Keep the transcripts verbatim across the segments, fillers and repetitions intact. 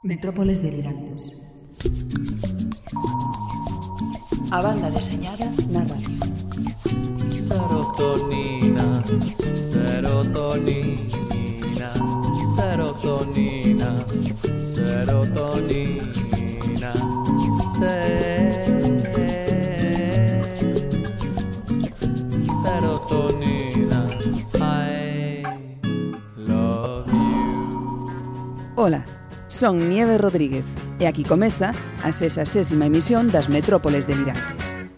Metrópoles delirantes. A banda deseñada na radio. Serotonina, serotonina, serotonina, serotonina, se- serotonina, I love you. Ola, son Nieve Rodríguez e aquí comeza a sexagésima emisión das Metrópoles delirantes.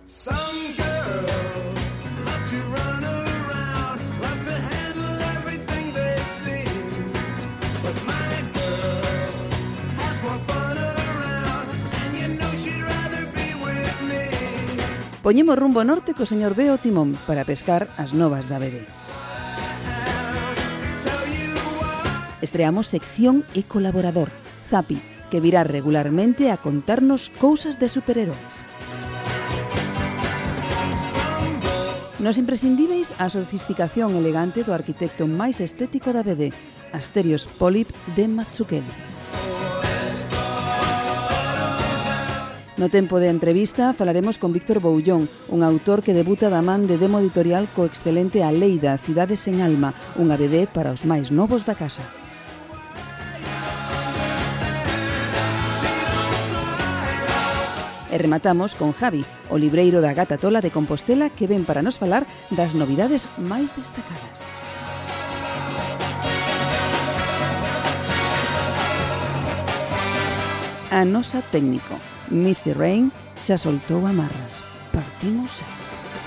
Poñemos rumbo norte co señor Beo Timón para pescar as novas da B D. Estreamos sección e colaborador, Zapi, que virá regularmente a contarnos cousas de superheróis. Nos imprescindíveis a sofisticación elegante do arquitecto máis estético da B D, Asterios Polip de Mazzucchelli. No tempo de entrevista falaremos con Víctor Boullón, un autor que debuta da man de Demo Editorial co excelente Aleida, Cidade sen alma, unha B D para os máis novos da casa. E rematamos con Javi, o libreiro da Gata Tola de Compostela, que ven para nos falar das novidades máis destacadas. A nosa técnico, Misty Rain, xa soltou amarras. Partimos xa.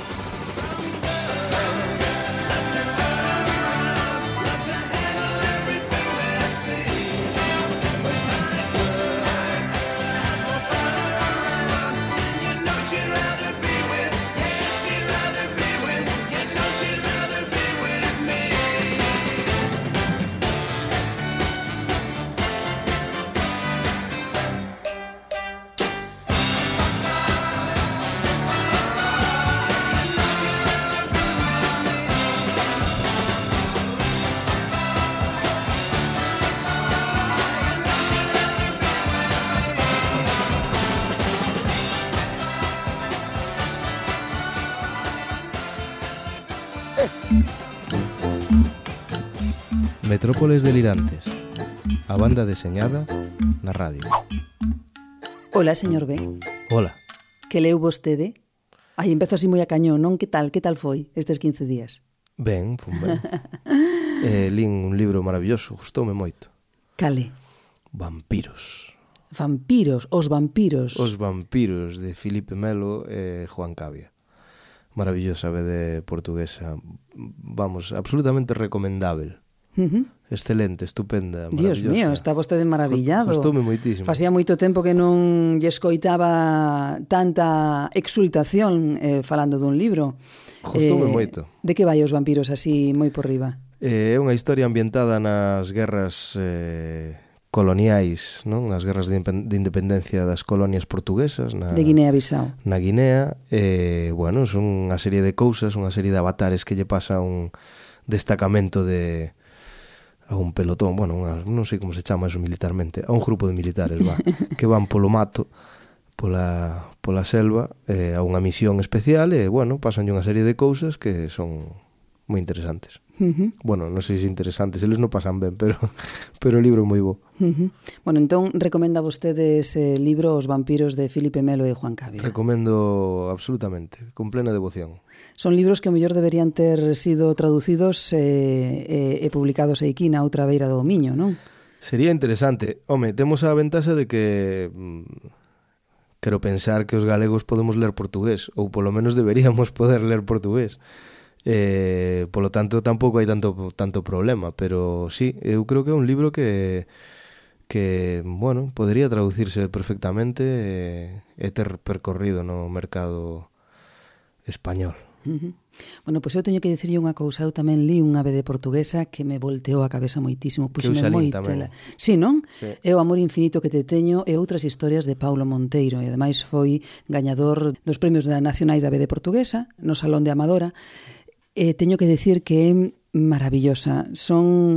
Metrópoles delirantes. A banda deseñada na radio. Ola, señor B. Hola. Que leu vostede? Ai, empezo así moi a cañón, non? Que tal, que tal foi estes quince días? Ben, fun ben. eh, lín un libro maravilloso, gustoume moito. Cale? Vampiros. Vampiros, os vampiros. Os vampiros de Filipe Melo e Juan Cavia. Maravillosa B D portuguesa. Vamos, absolutamente recomendável. Uh-huh. Excelente, estupenda, Dios maravillosa. mío, está vostede maravillado. Gustoume moitísimo. Facía moito tempo que non lle escoitaba tanta exultación eh, falando dun libro. Gustoume eh, moito. De que vai os vampiros así moi por riba? É eh, unha historia ambientada nas guerras eh, coloniais, non? Nas guerras de, de independencia das colonias portuguesas na, de Guinea-Bissau. Na Guinea, e, eh, bueno, son unha serie de cousas, unha serie de avatares que lle pasa a un destacamento de a un pelotón, bueno, unha, non sei como se chama eso militarmente, a un grupo de militares, va, que van polo mato, pola, pola selva, eh, a unha misión especial, e, bueno, pasan unha serie de cousas que son moi interesantes. Uh-huh. Bueno, non sei se interesantes, eles non pasan ben, pero, pero o libro é moi bo. Uh-huh. Bueno, entón, recomenda vostede ese libro Os vampiros de Filipe Melo e Juan Cavia? Recomendo absolutamente, con plena devoción. Son libros que o mellor deberían ter sido traducidos e, e, e publicados aquí na outra beira do Miño, non? Sería interesante. Home, temos a ventaxa de que mmm, quero pensar que os galegos podemos ler portugués, ou polo menos deberíamos poder ler portugués. Eh, polo tanto, tampouco hai tanto tanto problema, pero sí, eu creo que é un libro que que, bueno, podría traducirse perfectamente e, e ter percorrido no mercado español. Uh-huh. Bueno, pois eu teño que dicirlle unha cousa. Eu tamén li unha B D portuguesa que me volteou a cabeza moitísimo. Puxome moi tela. Sí, non? Sí. É O amor infinito que te teño e outras historias de Paulo Monteiro. E ademais foi gañador dos premios nacionais da B D portuguesa no Salón de Amadora. E teño que dicir que é maravillosa. Son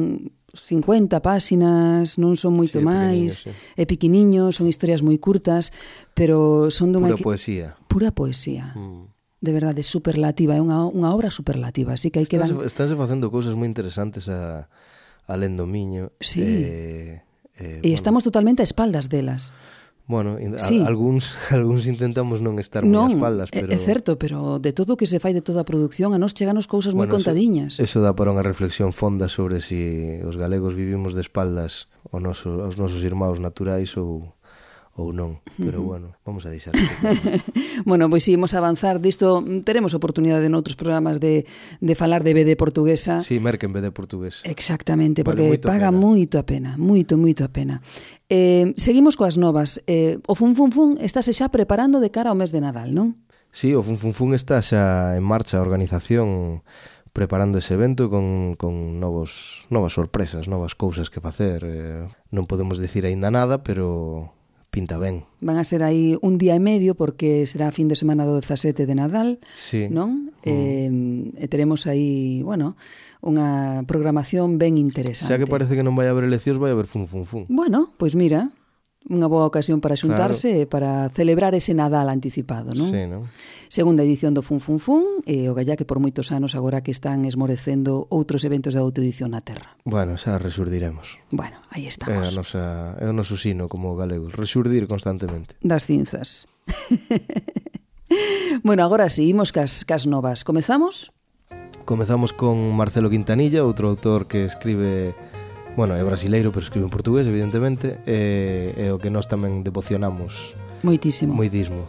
cincuenta páxinas, non son moito sí, máis, sí. é piquiniño, son historias moi curtas, pero son dunha... Pura poesía. Pura poesía. Mm. De verdade, superlativa, é unha, unha obra superlativa, así que hai que Estánse, dan... estánse facendo cousas moi interesantes a, alén do miño. Sí. Eh, eh, e bueno. estamos totalmente a espaldas delas. Bueno, a, sí. algúns, algúns intentamos non estar moi non, a espaldas, pero... é certo, pero de todo o que se fai de toda a produción a nos cheganos cousas bueno, moi contadiñas. Eso, eso dá para unha reflexión fonda sobre si os galegos vivimos de espaldas ao noso, aos nosos irmãos naturais ou... ou non, pero bueno, vamos a deixar. Bueno, pois si imos avanzar disto, teremos oportunidade noutros programas de, de falar de B D portuguesa. Sí, merquen B D portugués. Exactamente, porque vale paga moito a pena, moito, moito a pena. Eh, seguimos coas novas. Eh, o Fun Fun Fun estáse xa preparando de cara ao mes de Nadal, non? Sí, o Fun Fun Fun está xa en marcha a organización preparando ese evento con, con novos, novas sorpresas, novas cousas que facer. Eh, non podemos dicir aínda nada, pero... pinta ben. Van a ser aí un día e medio porque será a fin de semana do dezasete de Nadal, sí. non? Mm. Eh, e teremos aí, bueno, unha programación ben interesante. Xa que parece que non vai haber eleccións, vai haber Fun Fun Fun. Bueno, pois mira, unha boa ocasión para xuntarse e claro. para celebrar ese Nadal anticipado, non? Sí, non? Segunda edición do Fun Fun Fun e o gallá que por moitos anos agora que están esmorecendo outros eventos de autoedición na terra. Bueno, xa resurdiremos. Bueno, aí estamos. É, a nosa, é o noso sino como galegos, resurdir constantemente. Das cinzas. Bueno, agora sí, imos cas, cas novas. Comezamos? Comezamos con Marcelo Quintanilla, outro autor que escribe... Bueno, é brasileiro, pero escribe en portugués, evidentemente, e, e o que nós tamén devocionamos moitísimo. Moitísimo.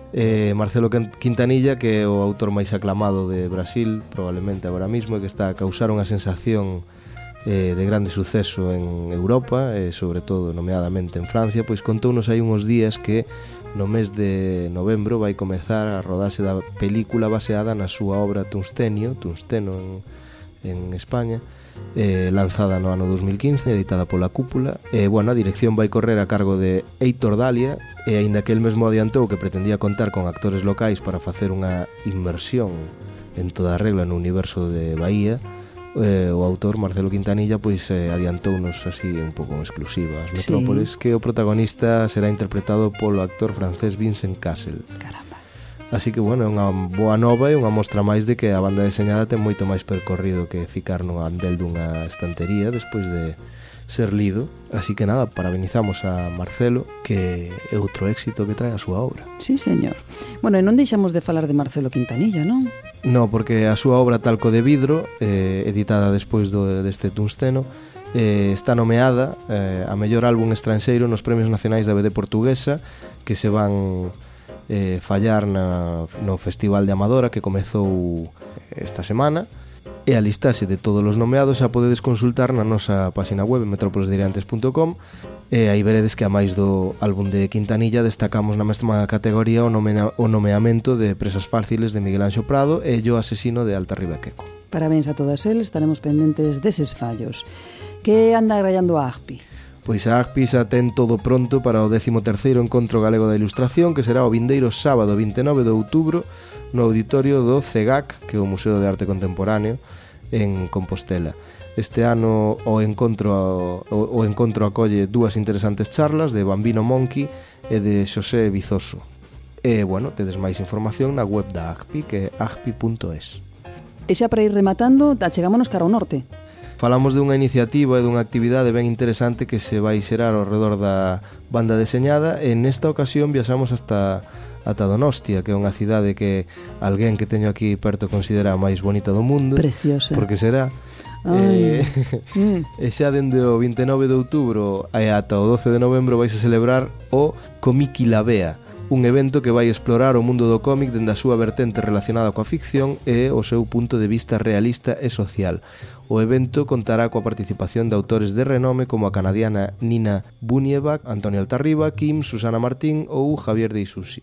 Eh, Marcelo Quintanilla, que é o autor máis aclamado de Brasil, probablemente agora mismo, e que está a causar unha sensación eh, de grande suceso en Europa, e sobre todo, nomeadamente en Francia, pois contounos hai uns días que no mes de novembro vai comezar a rodarse da película baseada na súa obra Tungstenio, Tungsteno en, en España, Eh, lanzada no ano dos mil quince, editada pola Cúpula. E, eh, bueno, a dirección vai correr a cargo de Heitor Dalia, e aínda que el mesmo adiantou que pretendía contar con actores locais para facer unha inmersión en toda a regla no universo de Bahía, eh, o autor Marcelo Quintanilla pois eh, adiantounos así un pouco en exclusiva as Metrópoles, sí. Que o protagonista será interpretado polo actor francés Vincent Cassel. Caramba. Así que, bueno, é unha boa nova e unha mostra máis de que a banda deseñada ten moito máis percorrido que ficar no andel dunha estantería despois de ser lido. Así que nada, parabenizamos a Marcelo, que é outro éxito que trae a súa obra. Sí, señor. Bueno, e non deixamos de falar de Marcelo Quintanilla, non? No, porque a súa obra Talco de Vidro, eh, editada despois do, deste Tungsteno, eh, está nomeada eh, a mellor álbum estranxeiro nos Premios Nacionais da B D Portuguesa, que se van... Eh, fallar na, no Festival de Amadora que comezou esta semana, e a listaxe de todos os nomeados xa podedes consultar na nosa página web metrópoles delirantes punto com, e aí veredes que a máis do álbum de Quintanilla destacamos na mesma categoría o, nomea, o nomeamento de Presas Fáciles de Miguel Anxo Prado e Yo Asesino de Alta Ribequeco. Parabéns a todas eles, estaremos pendentes deses fallos. Que anda agrallando a A G P I? Pois a A G P I xa ten todo pronto para o décimo terceiro Encontro Galego da Ilustración, que será o vindeiro sábado vinte e nove de outubro no auditorio do CEGAC, que é o Museo de Arte Contemporáneo, en Compostela. Este ano o encontro, o, o encontro acolle dúas interesantes charlas de Bambino Monqui e de Xosé Vizoso. E, bueno, tedes máis información na web da A G P I, que é a g p i punto es. E xa para ir rematando, achegámonos cara ao norte. Falamos dunha iniciativa e dunha actividade ben interesante que se vai xerar ao redor da banda deseñada, e nesta ocasión viaxamos hasta ata Donostia, que é unha cidade que alguén que teño aquí perto considera a máis bonita do mundo. Preciosa. Porque será. Ai. Eh, mm. E xa dende o vinte e nove de outubro e ata o doce de novembro vais a celebrar o Comiki Labea, un evento que vai explorar o mundo do cómic dende a súa vertente relacionada coa ficción e o seu punto de vista realista e social. O evento contará coa participación de autores de renome como a canadiana Nina Bunievak, Antonio Altarriba, Kim, Susana Martín ou Javier de Isusi.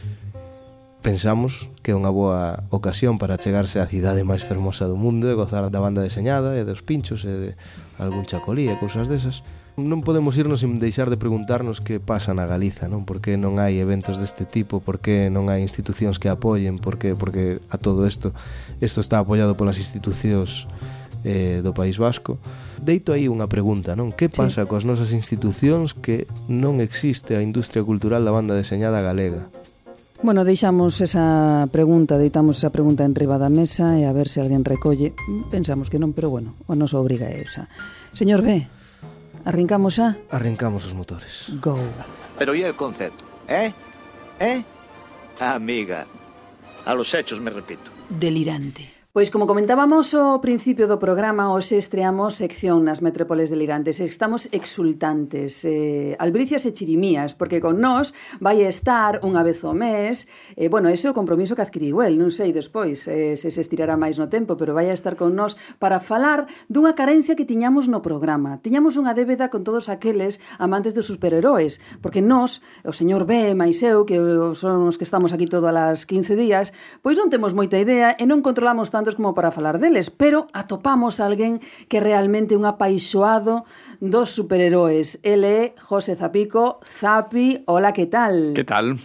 Pensamos que é unha boa ocasión para chegarse á cidade máis fermosa do mundo e gozar da banda deseñada e dos pinchos e de algún chacolí e cousas desas. Non podemos irnos sin deixar de preguntarnos que pasa na Galiza, non? Por que non hai eventos deste tipo? Por que non hai institucións que apoien? Por que? Porque a todo isto isto está apoiado polas institucións eh, do País Vasco. Deito aí unha pregunta, non? Que pasa sí. coas nosas institucións que non existe a industria cultural da banda deseñada galega? Bueno, deixamos esa pregunta, deitamos esa pregunta en riba da mesa e a ver se alguén recolle. Pensamos que non, pero bueno, o nosa obriga é esa. Señor B, arrancamos xa? Arrancamos os motores. Go. Pero e el concepto, eh? Eh? Amiga, a los hechos me repito. Delirante. Pois como comentábamos ao principio do programa, hoxe estreamos sección nas Metrópoles Delirantes. Estamos exultantes, eh, albricias e chirimías, porque con nós vai estar unha vez ao mes, eh, bueno, ese é o compromiso que adquiriu el, non sei despois eh, se se estirará máis no tempo, pero vai a estar con nós para falar dunha carencia que tiñamos no programa. Tiñamos unha débeda con todos aqueles amantes dos superheróis, porque nós, o señor B, máis eu, que son os que estamos aquí todas as quince días, pois non temos moita idea e non controlamos tanto como para falar deles, pero atopamos a alguén que realmente é un apaixoado dos superheróis. Ele é José Zapico. Zapi, hola, que tal? Que tal?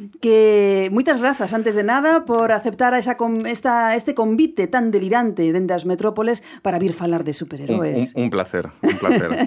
Que moitas grazas, antes de nada, por aceptar esa, esta, este convite tan delirante dende as metrópoles para vir falar de superheróis. Un, un, un placer, un placer.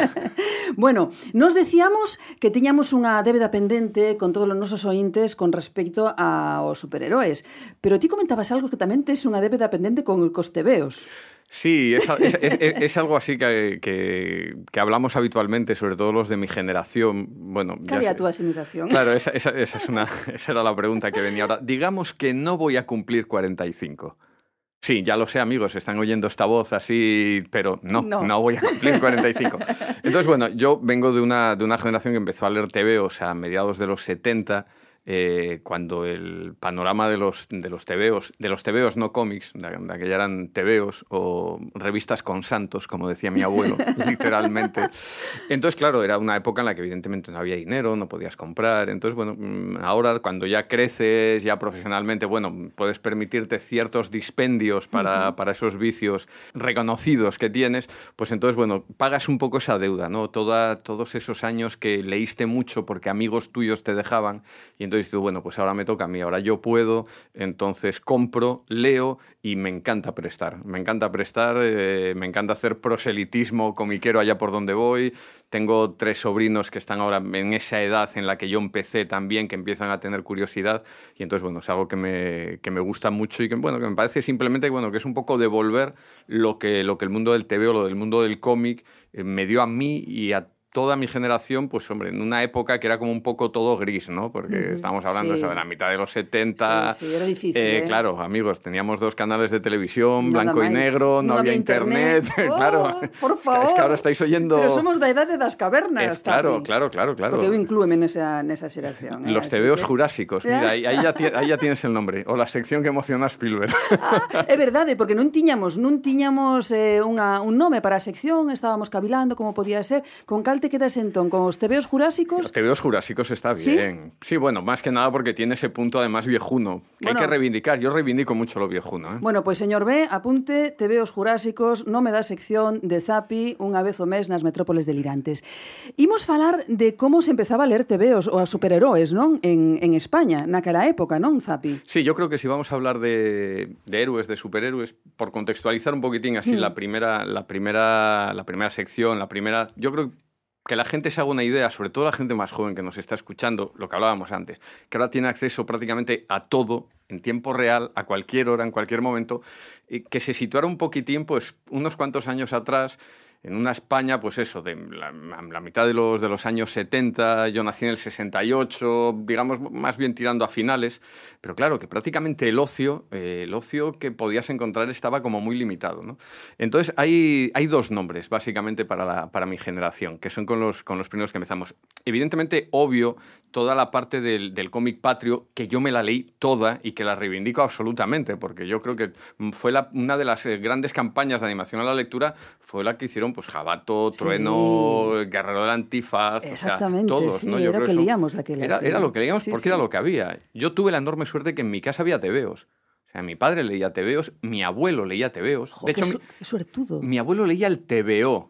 Bueno, nos decíamos que tiñamos unha débeda pendente con todos os nosos ointes con respecto aos superheróis, pero ti comentabas algo que tamén tes unha débeda pendente con os tebeos. Sí, es, es, es, es algo así que, que, que hablamos habitualmente, sobre todo los de mi generación. Bueno, ¿Qué haría tu generación? Claro, esa, esa, esa, es una, esa era la pregunta que venía ahora. Digamos que no voy a cumplir cuarenta y cinco. Sí, ya lo sé, amigos, están oyendo esta voz así, pero no, no, no voy a cumplir cuarenta y cinco. Entonces, bueno, yo vengo de una, de una generación que empezó a leer tebeos a mediados de los setenta, Eh, cuando el panorama de los, de los tebeos, de los tebeos no cómics, de, de aquella eran tebeos o revistas con santos, como decía mi abuelo, literalmente. Entonces, claro, era una época en la que evidentemente no había dinero, no podías comprar. Entonces, bueno, ahora cuando ya creces, ya profesionalmente, bueno, puedes permitirte ciertos dispendios para, uh-huh. para esos vicios reconocidos que tienes, pues entonces, bueno, pagas un poco esa deuda, ¿no? Toda, todos esos años que leíste mucho porque amigos tuyos te dejaban, y entonces Entonces digo, bueno, pues ahora me toca a mí, ahora yo puedo, entonces compro, leo y me encanta prestar. Me encanta prestar, eh, me encanta hacer proselitismo comiquero allá por donde voy. Tengo tres sobrinos que están ahora en esa edad en la que yo empecé también, que empiezan a tener curiosidad, y entonces, bueno, es algo que me, que me gusta mucho y que, bueno, que me parece simplemente, bueno, que es un poco devolver lo que, lo que el mundo del tebeo, lo del mundo del cómic eh, me dio a mí y a toda mi generación, pues hombre, en una época que era como un poco todo gris, ¿no? Porque uh-huh. estamos hablando sí. eso, de la mitad de los setenta. Sí, sí, era difícil. Eh, ¿eh? Claro, amigos, teníamos dos canales de televisión, Nada blanco más. y negro, no, no había internet. internet. Oh, claro. Por favor. Es que ahora estáis oyendo... Pero somos da idade das cavernas. Es, claro, claro, claro, claro. Porque eu inclúeme nesa, nesa xeración. ¿eh? Los tebeos que... jurásicos. Mira, ahí, ahí, ya ti, ahí ya tienes el nombre. O la sección que emociona a Spielberg. Ah, é verdade, porque non tiñamos, non tiñamos eh, unha, un nome para a sección, estábamos cavilando como podía ser. Con cal te quedas entón? Con os tebeos jurásicos. Los tebeos jurásicos está bien. ¿Sí? Sí, bueno, más que nada porque tiene ese punto además viejuno, que bueno, hay que reivindicar. Yo reivindico mucho lo viejuno. ¿eh? Bueno, pues señor B, apunte tebeos jurásicos, no me da sección de Zapi unha vez o mes nas Metrópoles Delirantes. Imos falar de como se empezaba a ler tebeos ou a superheróis, non? En, en España, naquela época, non, Zapi? Sí, yo creo que si vamos a hablar de, de héroes, de superhéroes, por contextualizar un poquitín así mm. la primera, la primera, la primera sección, la primera, yo creo que la gente se haga una idea, sobre todo la gente más joven que nos está escuchando, lo que hablábamos antes, que ahora tiene acceso prácticamente a todo en tiempo real, a cualquier hora, en cualquier momento, y que se situara un poquitín, pues, unos cuantos años atrás, en una España, pues eso, de la, la mitad de los, de los años setenta, yo nací en el sesenta y ocho, digamos, más bien tirando a finales, pero claro, que prácticamente el ocio, eh, el ocio que podías encontrar estaba como muy limitado, ¿no? Entonces, hay, hay dos nombres, básicamente, para, la, para mi generación, que son con los, con los primeros que empezamos. Evidentemente, obvio, toda la parte del, del cómic patrio, que yo me la leí toda y que la reivindico absolutamente, porque yo creo que fue la, una de las grandes campañas de animación a la lectura, fue la que hicieron pues Jabato, Trueno, sí. Guerrero del Antifaz, o sea, todos, sí, ¿no? Yo era lo que leíamos aquel era, era lo que leíamos sí, porque sí. era lo que había. Yo tuve la enorme suerte que en mi casa había tebeos. O sea, mi padre leía tebeos, mi abuelo leía tebeos. Jo, de hecho, qué, su- qué suertudo. Mi abuelo leía el tebeo.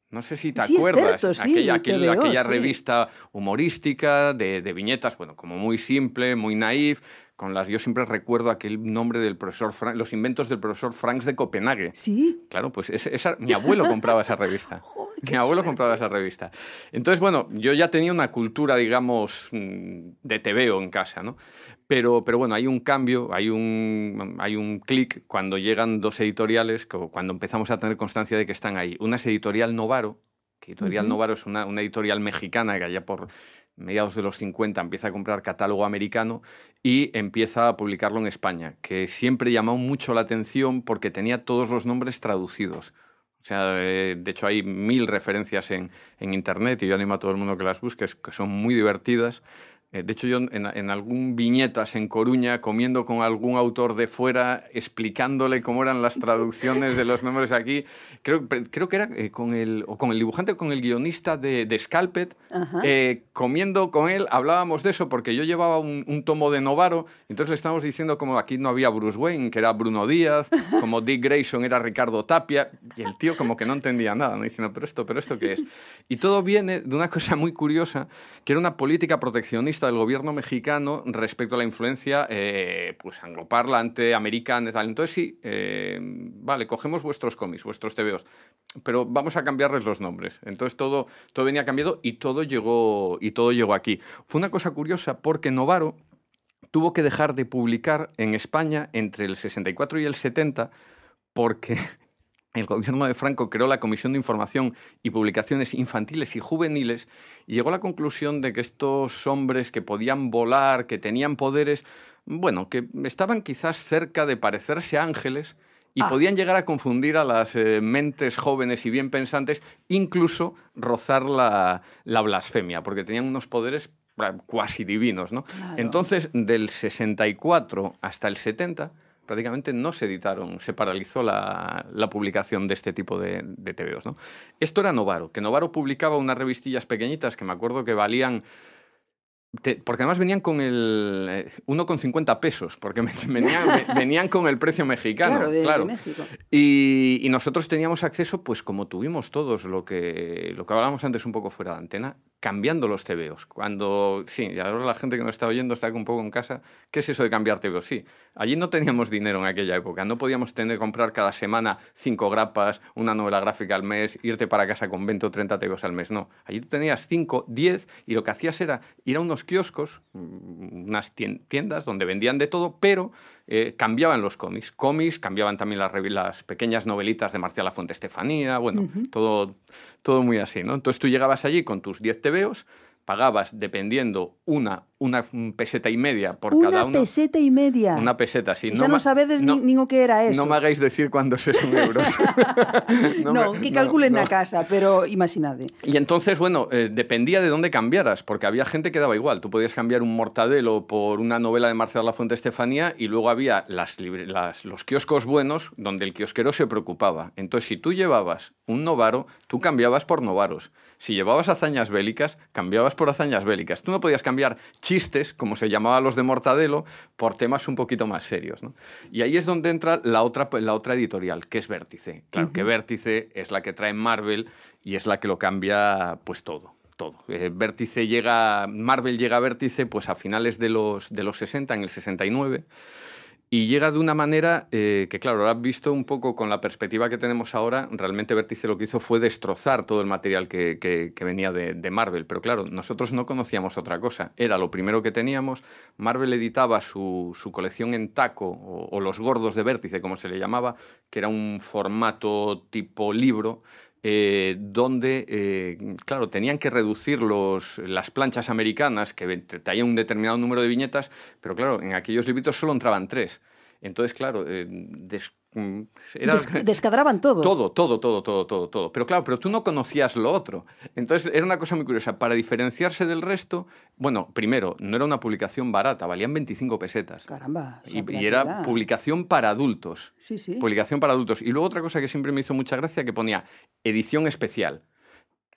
No sé si te sí, acuerdas, cierto, sí, aquella, aquella, veo, aquella sí. revista humorística de, de viñetas, bueno, como muy simple, muy naif, con las, yo siempre recuerdo aquel nombre del profesor Frank, los inventos del profesor Franks de Copenhague. Sí. Claro, pues esa, esa, mi abuelo compraba esa revista. Joder, mi abuelo suerte. compraba esa revista. Entonces, bueno, yo ya tenía una cultura, digamos, de tebeo en casa, ¿no? Pero, pero bueno, hay un cambio, hay un, hay un clic cuando llegan dos editoriales, cuando empezamos a tener constancia de que están ahí. Una es Editorial Novaro, que Editorial uh-huh. Novaro es una, una editorial mexicana que allá por mediados de los cincuenta empieza a comprar catálogo americano y empieza a publicarlo en España, que siempre llamó mucho la atención porque tenía todos los nombres traducidos. O sea, de, de hecho hay mil referencias en, en Internet y yo animo a todo el mundo que las busque, que son muy divertidas. De hecho, yo en, en algún viñetas en Coruña, comiendo con algún autor de fuera, explicándole cómo eran las traducciones de los nombres aquí, creo, creo que era eh, con, el, o con el dibujante o con el guionista de, de Scalped, eh, comiendo con él, hablábamos de eso, porque yo llevaba un, un tomo de Novaro, entonces le estábamos diciendo como aquí no había Bruce Wayne, que era Bruno Díaz, como Dick Grayson era Ricardo Tapia, y el tío como que no entendía nada, ¿no? Diciendo, pero esto, pero esto ¿qué es? Y todo viene de una cosa muy curiosa, que era una política proteccionista del gobierno mexicano respecto a la influencia eh, pues angloparlante, americana y tal. Entonces sí, eh, vale, cogemos vuestros cómics, vuestros tebeos, pero vamos a cambiarles los nombres. Entonces todo, todo venía cambiado y todo llegó, y todo llegó aquí. Fue una cosa curiosa porque Novaro tuvo que dejar de publicar en España entre el sesenta y cuatro y el setenta porque el gobierno de Franco creó la Comisión de Información y Publicaciones Infantiles y Juveniles y llegó a la conclusión de que estos hombres que podían volar, que tenían poderes, bueno, que estaban quizás cerca de parecerse a ángeles y ah. podían llegar a confundir a las eh, mentes jóvenes y bien pensantes, incluso rozar la, la blasfemia, porque tenían unos poderes cuasi divinos, ¿no? Claro. Entonces, del sesenta y cuatro hasta el setenta... prácticamente no se editaron, se paralizó la, la publicación de este tipo de, de tebeos, ¿no? Esto era Novaro, que Novaro publicaba unas revistillas pequeñitas que me acuerdo que valían... Te, porque además venían con el eh, uno con cincuenta pesos, porque venían, venían con el precio mexicano, claro, de, claro. de México. Y, y nosotros teníamos acceso, pues como tuvimos todos, lo que, lo que hablábamos antes un poco fuera de antena, cambiando los tebeos. Cuando, sí, y ahora la gente que nos está oyendo está un poco en casa, ¿qué es eso de cambiar tebeos? Sí, allí no teníamos dinero en aquella época, no podíamos tener comprar cada semana cinco grapas, una novela gráfica al mes, irte para casa con veinte o treinta tebeos al mes, no. Allí tú tenías cinco, diez, y lo que hacías era ir a unos kioscos, unas tiendas donde vendían de todo, pero eh, cambiaban los cómics. Cómics, cambiaban también las, las pequeñas novelitas de Marcial Lafuente Estefanía, bueno, uh-huh. todo, todo muy así, ¿no? Entonces tú llegabas allí con tus diez tebeos, pagabas, dependiendo, una, una peseta y media por una cada uno. Una peseta y media. Una peseta, sí. Xa no, no sabedes no, nin o que era eso. No me hagáis decir cuántos son euros. no, no me, que calculen no, na no. casa, pero imaginade. Y entonces, bueno, eh, dependía de dónde cambiaras, porque había gente que daba igual. Tú podías cambiar un Mortadelo por una novela de Marcial Lafuente Estefanía y luego había las, las, los kioscos buenos donde el kiosquero se preocupaba. Entonces, si tú llevabas un Novaro, tú cambiabas por Novaros. Si llevabas hazañas bélicas, cambiabas por hazañas bélicas. Tú no podías cambiar chistes, como se llamaban los de Mortadelo, por temas un poquito más serios, ¿no? Y ahí es donde entra la otra, la otra editorial, que es Vértice. Claro, uh-huh. que Vértice es la que trae Marvel y es la que lo cambia, pues, todo. Todo. Eh, Vértice llega, Marvel llega a Vértice pues a finales de los, de los sesenta, en el sesenta y nueve, y llega de una manera eh, que, claro, ahora visto un poco con la perspectiva que tenemos ahora, realmente Vértice lo que hizo fue destrozar todo el material que, que, que venía de, de Marvel. Pero claro, nosotros no conocíamos otra cosa. Era lo primero que teníamos. Marvel editaba su, su colección en taco, o, o los gordos de Vértice, como se le llamaba, que era un formato tipo libro, Eh, donde, eh, claro, tenían que reducir los, las planchas americanas, que traían un determinado número de viñetas, pero claro, en aquellos libritos solo entraban tres. Entonces, claro, eh, des, era, Des, descadraban todo. Todo, todo, todo, todo, todo, todo. Pero claro, pero tú no conocías lo otro. Entonces, era una cosa muy curiosa. Para diferenciarse del resto, bueno, primero, no era una publicación barata, valían veinticinco pesetas. Caramba. Y, y era publicación para adultos. Sí, sí. Publicación para adultos. Y luego otra cosa que siempre me hizo mucha gracia, que ponía edición especial.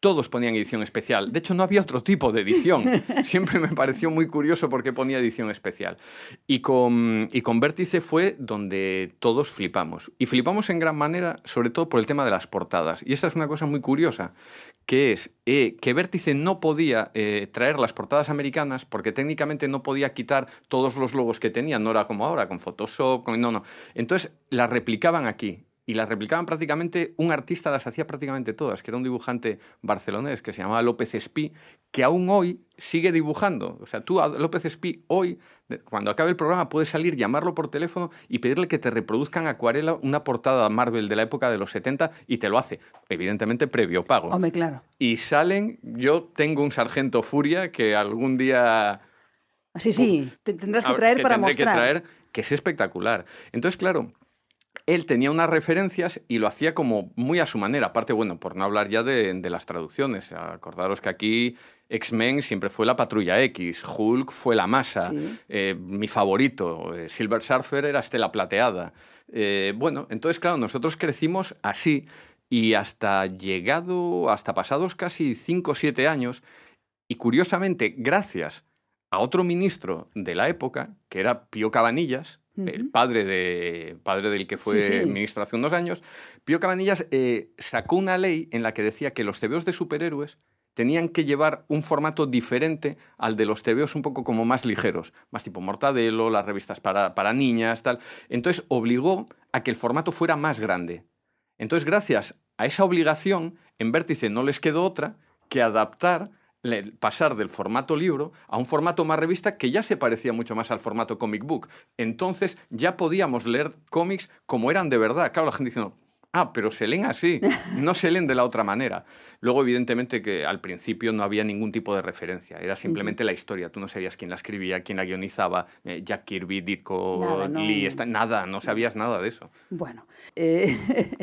todos ponían edición especial. De hecho, no había otro tipo de edición. Siempre me pareció muy curioso por qué ponía edición especial. Y con, y con Vértice fue donde todos flipamos. Y flipamos en gran manera, sobre todo por el tema de las portadas. Y esta es una cosa muy curiosa, que es eh, que Vértice no podía eh, traer las portadas americanas porque técnicamente no podía quitar todos los logos que tenían. No era como ahora, con Photoshop, con... no, no. Entonces, las replicaban aquí. Y las replicaban prácticamente, un artista las hacía prácticamente todas, que era un dibujante barcelonés que se llamaba López Espí, que aún hoy sigue dibujando. O sea, tú a López Espí hoy, cuando acabe el programa, puedes salir, llamarlo por teléfono y pedirle que te reproduzcan acuarela una portada Marvel de la época de los setenta y te lo hace. Evidentemente previo pago. Hombre, claro. Y salen, yo tengo un Sargento Furia que algún día... Sí, sí, te tendrás que traer que para tendré mostrar. que traer, que es espectacular. Entonces, claro... Él tenía unas referencias y lo hacía como muy a su manera. Aparte, bueno, por no hablar ya de, de las traducciones. Acordaros que aquí X-Men siempre fue la Patrulla X, Hulk fue la Masa, sí. eh, mi favorito, eh, Silver Surfer era Estela Plateada. Eh, bueno, entonces, claro, nosotros crecimos así y hasta llegado, hasta pasados casi cinco o siete años, y curiosamente, gracias a otro ministro de la época, que era Pío Cabanillas, uh-huh. el padre, de, padre del que fue sí, sí. ministro hace unos años, Pío Cabanillas eh, sacó una ley en la que decía que los tebeos de superhéroes tenían que llevar un formato diferente al de los tebeos un poco como más ligeros, más tipo Mortadelo, las revistas para, para niñas, tal. Entonces obligó a que el formato fuera más grande. Entonces, gracias a esa obligación, en Vértice no les quedó otra que adaptar, pasar del formato libro a un formato más revista que ya se parecía mucho más al formato comic book. Entonces ya podíamos leer cómics como eran de verdad. Claro, la gente diciendo, ah, pero se leen así, no se leen de la otra manera. Luego, evidentemente, que al principio no había ningún tipo de referencia. Era simplemente uh-huh. la historia. Tú no sabías quién la escribía, quién la guionizaba, eh, Jack Kirby, Ditko, nada, no. Lee, esta, nada, no sabías nada de eso. Bueno, eh...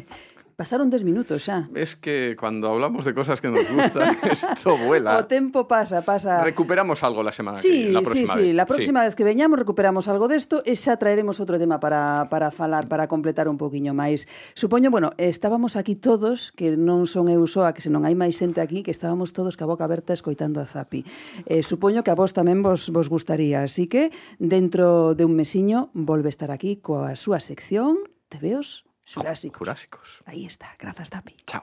pasaron dez minutos xa. Es que cuando hablamos de cosas que nos gustan, esto vuela. O tempo pasa, pasa. Recuperamos algo la semana sí, que la próxima sí, sí. vez. La próxima sí. vez que veñamos recuperamos algo desto e xa traeremos outro tema para, para falar, para completar un poquinho máis. Supoño, bueno, estábamos aquí todos, que non son eu soa, que senón hai máis xente aquí, que estábamos todos ca boca aberta escoitando a Zapi. Eh, supoño que a vos tamén vos, vos gustaría, así que dentro de un mesiño volve a estar aquí coa súa sección Tebeos Jurásicos. Jurásicos. Ahí está. Gracias, Tapi. Chao.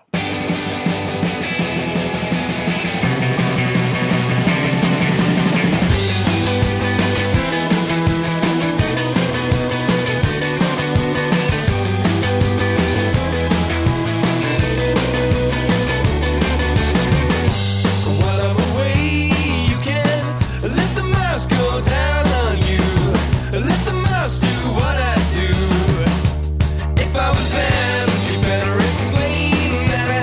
If I was them, she better explain that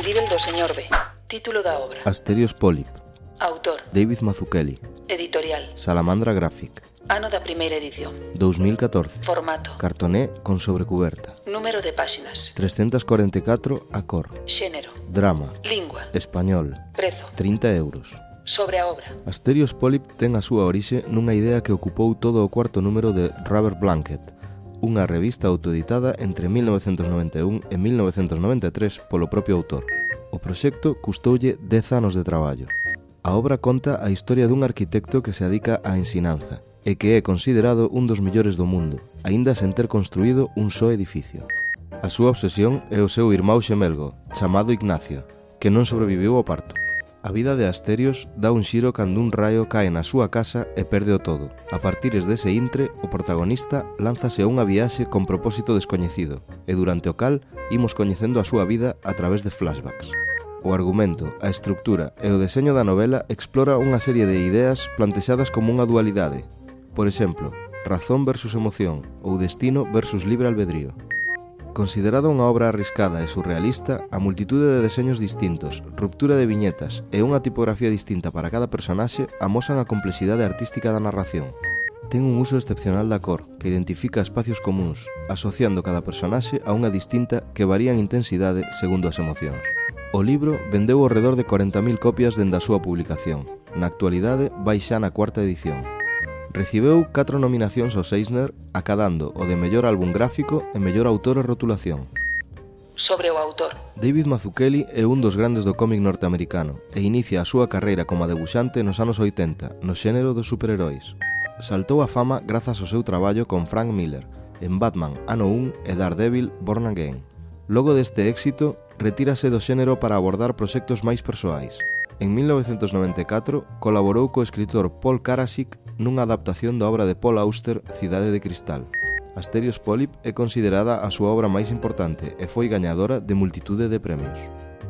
imprescindível do señor B. Título da obra. Asterios Polyp. Autor. David Mazzucchelli. Editorial. Salamandra Graphic. Ano da primeira edición. dous mil catorce. Formato. Cartoné con sobrecuberta. Número de páxinas. trescentos cuarenta e catro a cor. Xénero. Drama. Lingua. Español. Prezo. trinta euros. Sobre a obra. Asterios Polyp ten a súa orixe nunha idea que ocupou todo o cuarto número de Rubber Blanket, unha revista autoeditada entre mil novecentos noventa e un e mil novecentos noventa e tres polo propio autor. O proxecto custoulle dez anos de traballo. A obra conta a historia dun arquitecto que se adica á ensinanza e que é considerado un dos mellores do mundo, aínda sen ter construído un só edificio. A súa obsesión é o seu irmão xemelgo, chamado Ignacio, que non sobreviviu ao parto. A vida de Asterios dá un xiro cando un raio cae na súa casa e perde o todo. A partires dese intre, o protagonista lánzase a unha viaxe con propósito descoñecido e durante o cal imos coñecendo a súa vida a través de flashbacks. O argumento, a estructura e o deseño da novela explora unha serie de ideas plantexadas como unha dualidade. Por exemplo, razón versus emoción ou destino versus libre albedrío. Considerada unha obra arriscada e surrealista, a multitude de deseños distintos, ruptura de viñetas e unha tipografía distinta para cada personaxe amosan a complexidade artística da narración. Ten un uso excepcional da cor, que identifica espacios comuns, asociando cada personaxe a unha distinta que varía en intensidade segundo as emocións. O libro vendeu ao redor de corenta mil copias dende a súa publicación. Na actualidade vai xa na cuarta edición. Recibeu catro nominacións aos Eisner, acadando o de mellor álbum gráfico e mellor autor e rotulación. Sobre o autor. David Mazzucchelli é un dos grandes do cómic norteamericano e inicia a súa carreira como debuxante nos anos oitenta, no xénero dos superheróis. Saltou a fama grazas ao seu traballo con Frank Miller, en Batman Ano un e Daredevil Born Again. Logo deste éxito, retírase do xénero para abordar proxectos máis persoais. En mil novecentos noventa e catro colaborou co escritor Paul Karasik nunha adaptación da obra de Paul Auster Cidade de Cristal. Asterios Polyp é considerada a súa obra máis importante e foi gañadora de multitude de premios.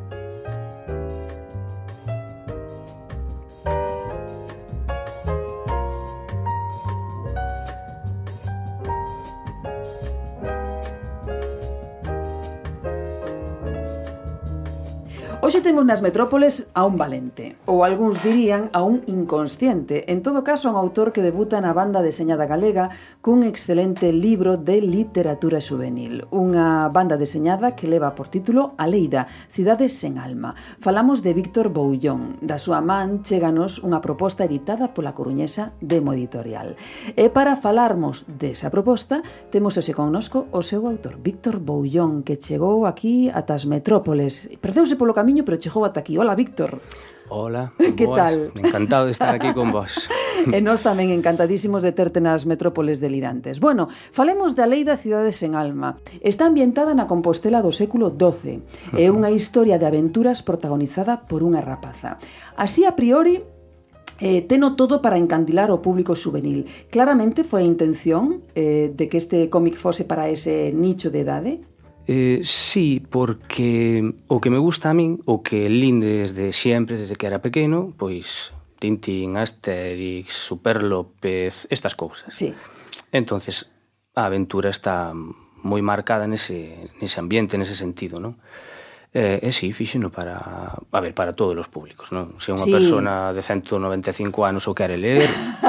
Hoxe temos nas metrópoles a un valente, ou algúns dirían a un inconsciente, en todo caso a un autor que debuta na banda deseñada galega cun excelente libro de literatura juvenil, unha banda deseñada que leva por título Aleida, Cidade sen alma. Falamos de Víctor Boullón, da súa man chéganos unha proposta editada pola coruñesa Demo Editorial. E para falarmos desa proposta, temos hoxe connosco o seu autor, Víctor Boullón, que chegou aquí ata as metrópoles. Perdeuse polo camiño, pero chegou ata aquí. Hola, Víctor. Hola, que boas. tal? Encantado de estar aquí con vos. E nós tamén encantadísimos de terte nas metrópoles delirantes. Bueno, falemos da Aleida, Cidade sen alma. Está ambientada na Compostela do século doce. É unha historia de aventuras protagonizada por unha rapaza. Así, a priori, Eh, teno todo para encandilar o público juvenil. Claramente foi a intención eh, de que este cómic fose para ese nicho de idade? Eh, sí, porque o que me gusta a min, o que lin desde sempre, desde que era pequeno, pois Tintín, Asterix, Super López, estas cousas. Sí. Entonces, a aventura está moi marcada nese, nese ambiente, nese sentido, non? E, eh, sí, fíxeno para, a ver, para todos os públicos, non? Se unha sí. persona de ciento noventa e cinco anos o quere ler,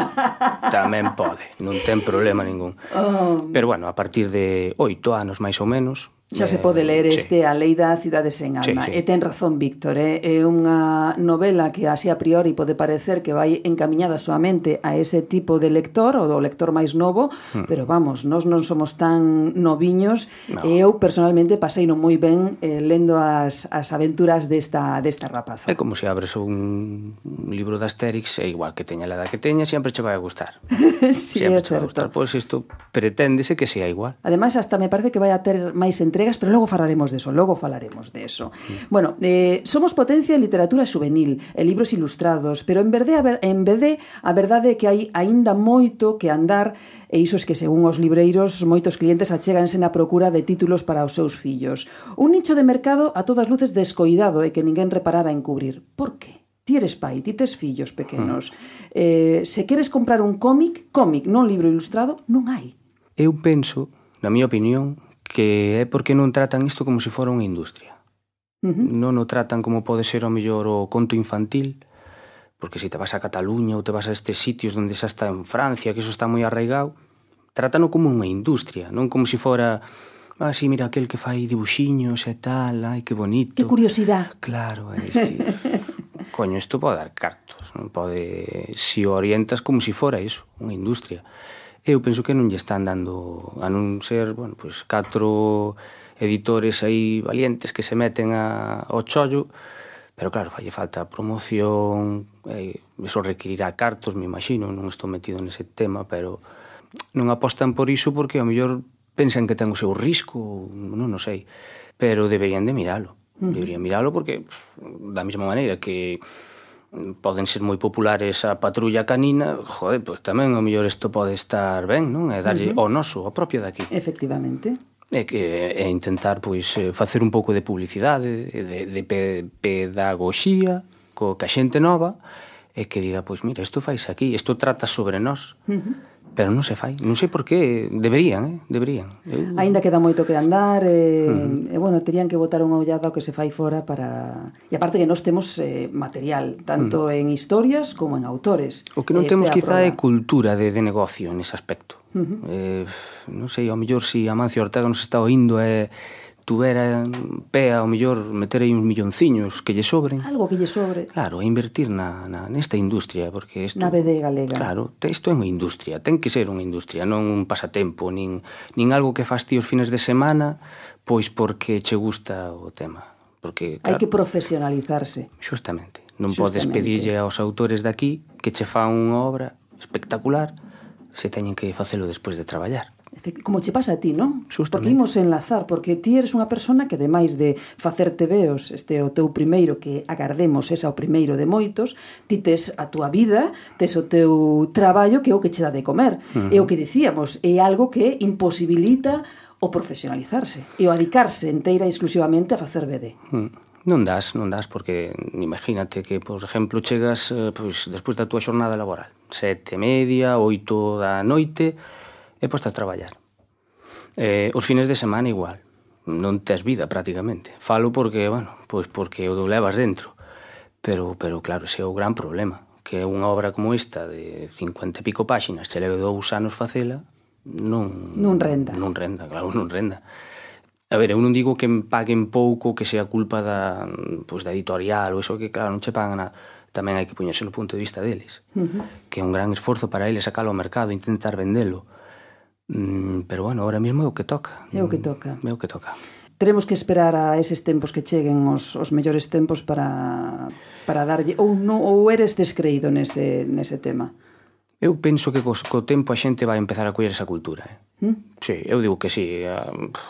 tamén pode, non ten problema ningún. Oh. Pero bueno, a partir de oito anos máis ou menos, xa se pode ler este sí. Aleida, Cidade sen alma. Sí, sí. E ten razón, Víctor, eh? É unha novela que así a priori pode parecer que vai encamiñada soamente a ese tipo de lector, ou do lector máis novo, hmm. pero vamos, nós non somos tan noviños, no. E eu personalmente paseino moi ben eh, lendo as, as aventuras desta, desta rapaza. É como se abres un libro de Asterix, é igual que teña a edad que teña, sempre che vai a gustar. Sí, sempre é certo. Pois isto preténdese que sea igual. Ademais, hasta me parece que vai a ter máis entregas, pero logo falaremos de eso, logo falaremos de eso. Mm. Bueno, eh, somos potencia en literatura juvenil, en libros ilustrados, pero en verde, a ver, en vez de, a verdade é que hai aínda moito que andar, e iso es que, según os libreiros, moitos clientes achéganse na procura de títulos para os seus fillos. Un nicho de mercado a todas luces descoidado e que ninguén reparara en cubrir. Por que? Ti eres pai, ti tes fillos pequenos. Mm. Eh, se queres comprar un cómic, cómic, non libro ilustrado, non hai. Eu penso, na miña opinión, que é porque non tratan isto como se fora unha industria. Uh -huh. Non o tratan como pode ser o mellor o conto infantil, porque se te vas a Cataluña ou te vas a estes sitios onde xa está en Francia, que eso está moi arraigado, trátano como unha industria, non como se fora, ah, sí, mira, aquel que fai dibuxiños e tal, ai, que bonito. Que curiosidade. Claro, é este... Coño, isto pode dar cartos, non pode... Si o orientas como se fora iso, unha industria. Eu penso que non lle están dando, a non ser, bueno, pois, catro editores aí valientes que se meten a, ao chollo, pero claro, falle falta promoción, eh, eso requirirá cartos, me imagino, non estou metido nese tema, pero non apostan por iso porque ao mellor pensan que ten o seu risco, non o sei, pero deberían de miralo. Uh -huh. Deberían miralo porque, da mesma maneira que poden ser moi populares a patrulla canina, joder, pois tamén ao mellor isto pode estar ben, non? É darlle uh -huh. o noso, o propio daqui. Efectivamente. É que é intentar, pois, facer un pouco de publicidade, de, de pe, pedagogía, co que a xente nova, e que diga, pois mira, isto fais aquí, isto trata sobre nós. Uh -huh. Pero non se fai, non sei por qué, deberían, eh? deberían. Eu... Aínda queda moito que andar, e, uh -huh. e bueno, terían que botar unha ollada ao que se fai fora para... E aparte que nós temos eh, material, tanto uh -huh. en historias como en autores. O que non este temos quizá é cultura de, de negocio nese aspecto. Uh -huh. eh, non sei, ao mellor si Amancio Ortega nos está oindo e... Eh, tuvera pé ao mellor meter aí uns millonciños que lle sobren. Algo que lle sobre. Claro, a invertir na, na, nesta industria, porque isto... Na B D galega. Claro, isto é unha industria, ten que ser unha industria, non un pasatempo, nin, nin algo que fas ti os fines de semana, pois porque che gusta o tema. Porque, Hai claro, que profesionalizarse. Justamente. Non podes pedirlle aos autores de aquí que che fan unha obra espectacular se teñen que facelo despois de traballar. Como che pasa a ti, non? Justamente. Porque imos enlazar, porque ti eres unha persona que ademais de facer tebeos, este o teu primeiro, que agardemos esa o primeiro de moitos, ti tes a túa vida, tes o teu traballo, que é o que che dá de comer. Uh -huh. É o que dicíamos, é algo que imposibilita o profesionalizarse e o adicarse inteira e exclusivamente a facer B D. Uh -huh. Non das, non das, porque imagínate que, por exemplo, chegas eh, pois, despois da túa xornada laboral, sete e media, oito da noite, e posta a traballar. Eh, os fines de semana igual, non tes vida prácticamente. Falo porque, bueno, pois porque o levas dentro. Pero, pero claro, ese é o gran problema, que unha obra como esta de cincuenta e pico páxinas, che leve dous anos facela, non... Non renda. Non renda, claro, non renda. A ver, eu non digo que me paguen pouco, que sea culpa da, pois, da editorial ou iso, que claro, non che pagan nada. Tamén hai que poñerse no punto de vista deles. Uh -huh. Que é un gran esforzo para eles sacalo ao mercado, intentar vendelo. Mm, pero bueno, ahora mesmo é o que toca. É o que toca. É o que toca. Teremos que esperar a eses tempos que cheguen os, os mellores tempos para, para darlle... Ou, no, ou eres descreído nese, nese tema? Eu penso que co, co tempo a xente vai empezar a coller esa cultura. Eh? ¿Mm? Sí, eu digo que sí. A,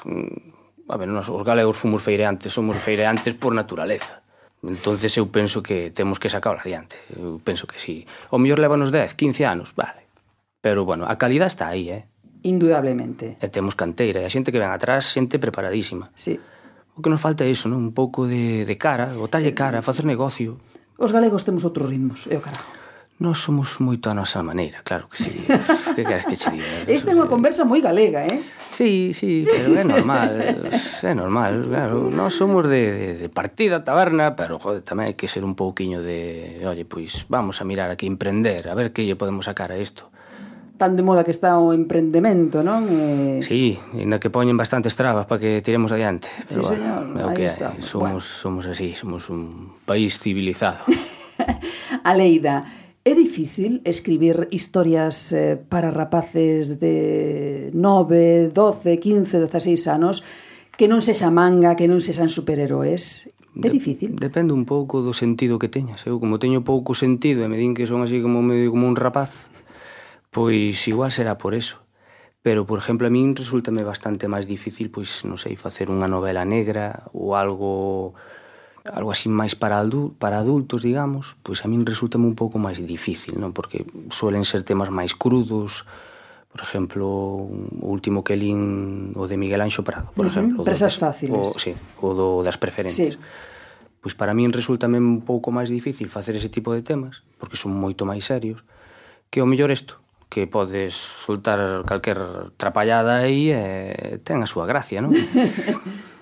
a ver, nos, os galegos fomos feireantes, somos feireantes por naturaleza. Entonces eu penso que temos que sacar adiante. Eu penso que sí. O mellor levanos dez, quince anos, vale. Pero, bueno, a calidad está aí, eh? Indudablemente. E temos canteira, e a xente que ven atrás, xente preparadísima. Sí. O que nos falta é iso, non? Un pouco de, de cara, botarlle cara, facer negocio. Os galegos temos outros ritmos, é o carajo. Nós somos moito a nosa maneira, claro que sí. Que queres que che diga? Esta é unha conversa moi galega, eh? Sí, sí, pero é normal, é normal, claro. Nós somos de, de, de partida, taberna, pero, joder, tamén hai que ser un pouquiño de, oye, pois, vamos a mirar aquí, emprender, a ver que lle podemos sacar a isto. Tan de moda que está o emprendemento, non? Eh... Sí, ainda que poñen bastantes trabas para que tiremos adiante. Pero, sí, señor, bueno, aí que estamos. Somos, bueno. somos así, somos un país civilizado. Aleida, é difícil escribir historias eh, para rapaces de nove, doce, quince, dezaseis anos que non sexa manga, que non sexan superheróis? É difícil? De, depende un pouco do sentido que teñas. Eu, como teño pouco sentido e me din que son así como medio como un rapaz, pois igual será por eso. Pero, por exemplo, a min resultame bastante máis difícil, pois, non sei, facer unha novela negra ou algo algo así máis para, adul para adultos, digamos, pois a min resultame un pouco máis difícil, non? Porque suelen ser temas máis crudos. Por exemplo, o último que lín, o de Miguel Anxo Prado, por uh -huh. exemplo. Presas do, fáciles. O, sí, o do, das preferentes. Sí. Pois para min resultame un pouco máis difícil facer ese tipo de temas, porque son moito máis serios, que o mellor isto, que podes soltar calquer trapallada aí e ten a súa gracia, non?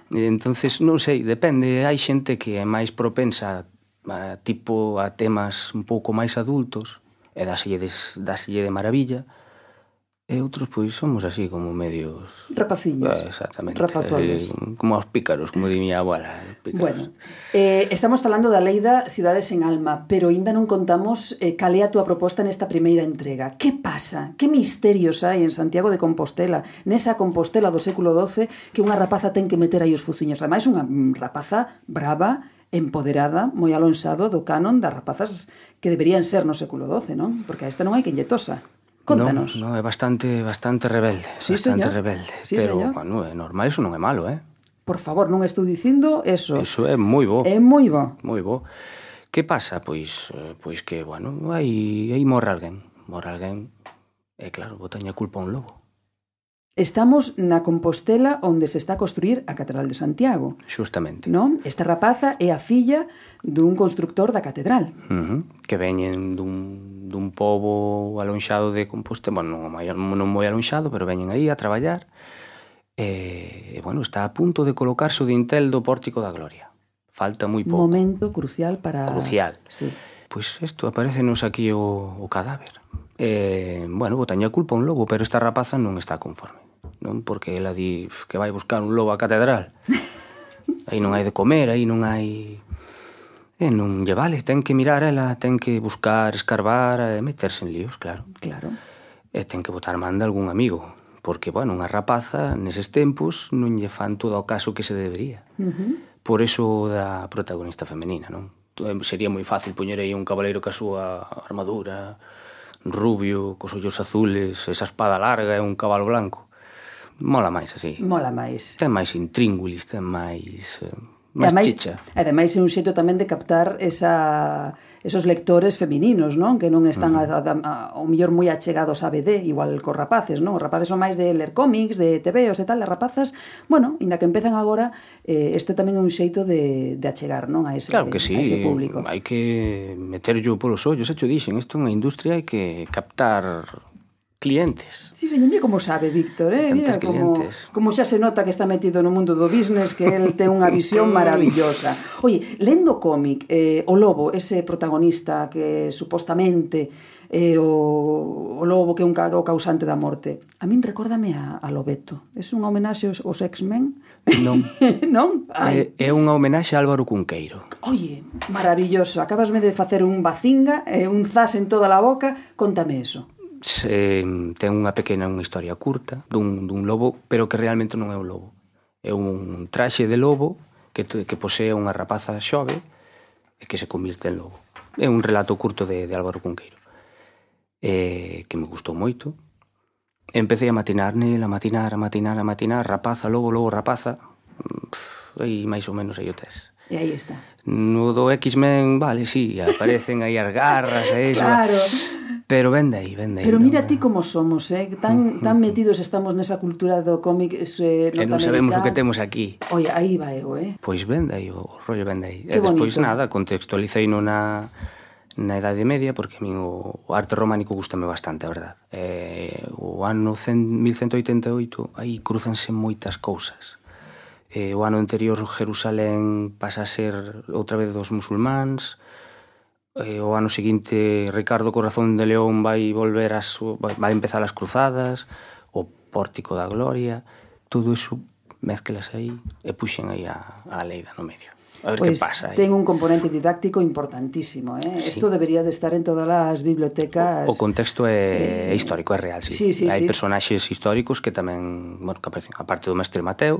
Entonces, non sei, depende, hai xente que é máis propensa a, tipo a temas un pouco máis adultos e dáselle de, dáselle de maravilla. E outros, pois, somos así como medios... Rapaciños. Eh, exactamente. Rapazones. Eh, como os pícaros, como di miña abuela. Bueno, eh, estamos falando da lei da Cidades en Alma, pero ainda non contamos eh, cal é a túa proposta nesta primeira entrega. Que pasa? Que misterios hai en Santiago de Compostela, nesa Compostela do século doce, que unha rapaza ten que meter aí os fuciños? Ademais, unha rapaza brava, empoderada, moi alonsado do canon das rapazas que deberían ser no século doce, non? Porque a esta non hai quen lle tosa. Contanos. Non, non, é bastante bastante rebelde, sí, bastante señor. rebelde, sí, pero señor. bueno, é normal, eso non é malo, eh? Por favor, non estou dicindo eso. Eso é moi bo. É moi bo. Moi bo. Que pasa? Pois pois que, bueno, aí aí morre alguén, morre alguén. E claro, botaña culpa a un lobo. Estamos na Compostela onde se está a construir a Catedral de Santiago. Xustamente. Non? Esta rapaza é a filla dun constructor da catedral. Uh -huh. Que veñen dun, dun pobo alonxado de Compostela, bueno, non, non moi alonxado, pero veñen aí a traballar. E, bueno, está a punto de colocarse o dintel do Pórtico da Gloria. Falta moi pouco. Momento crucial para... Crucial. Sí. Pois isto, aparecenos aquí o, o cadáver. Eh, bueno, botaña culpa a un lobo, pero esta rapaza non está conforme. Non? Porque ela di que vai buscar un lobo á catedral. Aí non hai de comer, aí non hai... E non lle vale, ten que mirar ela, ten que buscar, escarbar, e meterse en líos, claro. Claro. E ten que botar man de algún amigo. Porque, bueno, unha rapaza, neses tempos, non lle fan todo o caso que se debería. Uh -huh. Por eso da protagonista femenina, non? Sería moi fácil poñer aí un cabaleiro ca súa armadura, rubio, cos ollos azules, esa espada larga e un cabalo blanco. Mola máis así. Mola máis. Ten máis intríngulis, ten máis... Eh, máis ademais, chicha. Ademais é un xeito tamén de captar esa, esos lectores femininos, non? Que non están uh -huh. a, a, a, ao mellor moi achegados a B D, igual cos rapaces, non? Os rapaces son máis de ler cómics, de tebeos e tal, as rapazas, bueno, inda que empezan agora, eh, este tamén é un xeito de, de achegar, non? A ese, claro que sí, a ese público. Hai que meterllo polos ollos, xa cho dixen, isto é unha industria, hai que captar clientes. Sí, señor, mira como sabe Víctor, eh? Mira como, como xa se nota que está metido no mundo do business, que el ten unha visión maravillosa. Oye, lendo cómic, eh, o lobo, ese protagonista que supostamente é eh, o, o lobo que é un o causante da morte, a min recórdame a, a Lobeto. É unha homenaxe aos, aos X-Men? Non. Non? É, é unha homenaxe a Álvaro Cunqueiro. Oye, maravilloso. Acabasme de facer un bacinga, eh, un zas en toda a boca. Contame eso. Se, ten unha pequena unha historia curta dun, dun lobo, pero que realmente non é un lobo. É un traxe de lobo que, que posee unha rapaza xove e que se convirte en lobo. É un relato curto de, de Álvaro Cunqueiro, eh, que me gustou moito. Empecé a matinar nel, a matinar, a matinar, a matinar, rapaza, lobo, lobo, rapaza. Aí máis ou menos aí o tes. E aí está. No do X-Men, vale, sí, aparecen aí as garras e eso. Claro. Pero ven de aí, ven de aí. Pero mira ti como somos, eh? Tan, tan metidos estamos nesa cultura do cómic eh, norteamericano. E non sabemos o que temos aquí. Oye, aí va eu, eh? Pois ven de aí, o rollo ven de aí. Que e despois bonito. Nada, contextualicei no na, na Idade Media, porque a min o, o arte románico gustame bastante, a verdad. E, o ano mil cento e oitenta e oito, aí cruzanse moitas cousas. E, o ano anterior Jerusalén pasa a ser outra vez dos musulmáns. Eh, o ano seguinte Ricardo Corazón de León vai volver a su, vai empezar as cruzadas, o Pórtico da Gloria, todo eso mezclas aí e puxen aí a, a Leida no medio. A ver pues que pasa aí. Ten un componente didáctico importantísimo, eh? Sí. Isto debería de estar en todas as bibliotecas. O, o contexto é eh... histórico, é real, sí. Sí, sí, Hai sí. personaxes históricos que tamén, bueno, que aparecen, a parte do mestre Mateo,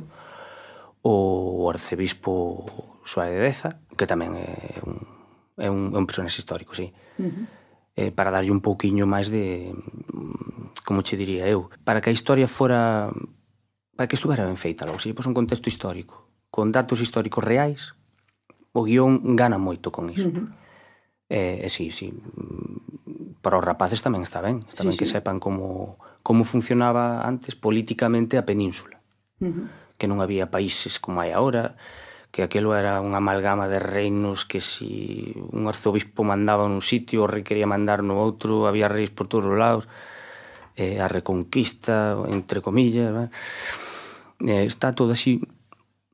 o arcebispo Suárez de Deza, que tamén é un É un, é un personaxe histórico, sí. Uh-huh. Eh, para darlle un pouquiño máis de... Como che diría eu? Para que a historia fora... Para que estuvera ben feita, logo. Se pos un contexto histórico, con datos históricos reais, o guión gana moito con iso. Uh-huh. E, eh, sí, sí. Para os rapaces tamén está ben. Está sí, ben que sí. sepan como, como funcionaba antes políticamente a península. Uh-huh. Que non había países como hai agora, que aquelo era unha amalgama de reinos, que si un arzobispo mandaba nun sitio, o rei quería mandar no outro, había reis por todos os lados, eh, a reconquista, entre comillas, eh, está todo así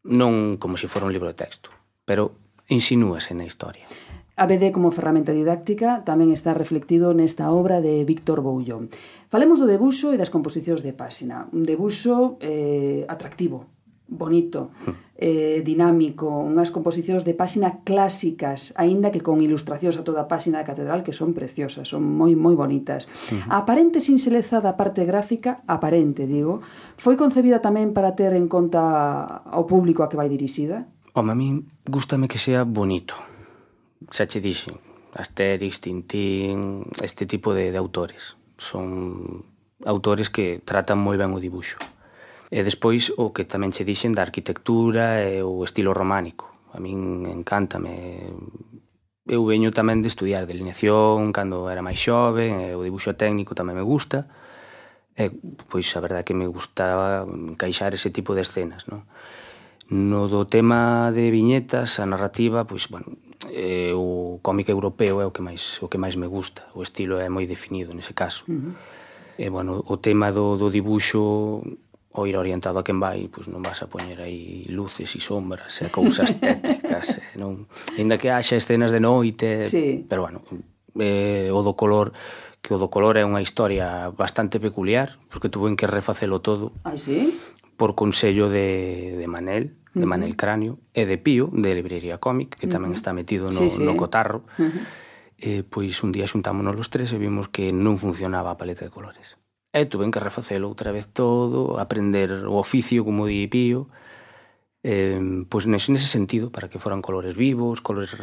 non como se fora un libro de texto, pero insinúase na historia. A B D como ferramenta didáctica tamén está reflectido nesta obra de Víctor Boullón. Falemos do debuxo e das composicións de páxina. Un debuxo eh, atractivo, bonito, eh, dinámico, unhas composicións de páxina clásicas, aínda que con ilustracións a toda a páxina da catedral que son preciosas, son moi moi bonitas. Uh-huh. A aparente sinxeleza da parte gráfica, aparente, digo, foi concebida tamén para ter en conta ao público a que vai dirixida? Home, a mí gústame que sea bonito. Xa che dixen, Asterix, Tintín, este tipo de, de autores. Son autores que tratan moi ben o dibuixo. E despois o que tamén che dixen da arquitectura e o estilo románico. A min encántame. Eu veño tamén de estudiar delineación cando era máis xoven, e o dibuixo técnico tamén me gusta. E, pois a verdade é que me gustaba encaixar ese tipo de escenas, non? No do tema de viñetas, a narrativa, pois, bueno, eh, o cómic europeo é o que máis o que máis me gusta. O estilo é moi definido nese caso. Uh-huh. E, bueno, o tema do, do dibuixo, o ir orientado a quen vai, pois non vas a poñer aí luces e sombras e cousas tétricas, e non, ainda que haxa escenas de noite, sí. Pero, bueno, eh, o do color, que o do color é unha historia bastante peculiar, porque tuven que refacelo todo. Ai, sí? Por consello de, de Manel, de Manel Cráneo, e de Pío, de Librería Cómic, que tamén está metido no, sí, sí. no cotarro. Uh-huh. Eh, pois un día xuntámonos los tres e vimos que non funcionaba a paleta de colores. E tuven que refacelo outra vez todo, aprender o oficio, como di Pío, eh, pois nese, nese sentido, para que foran colores vivos, colores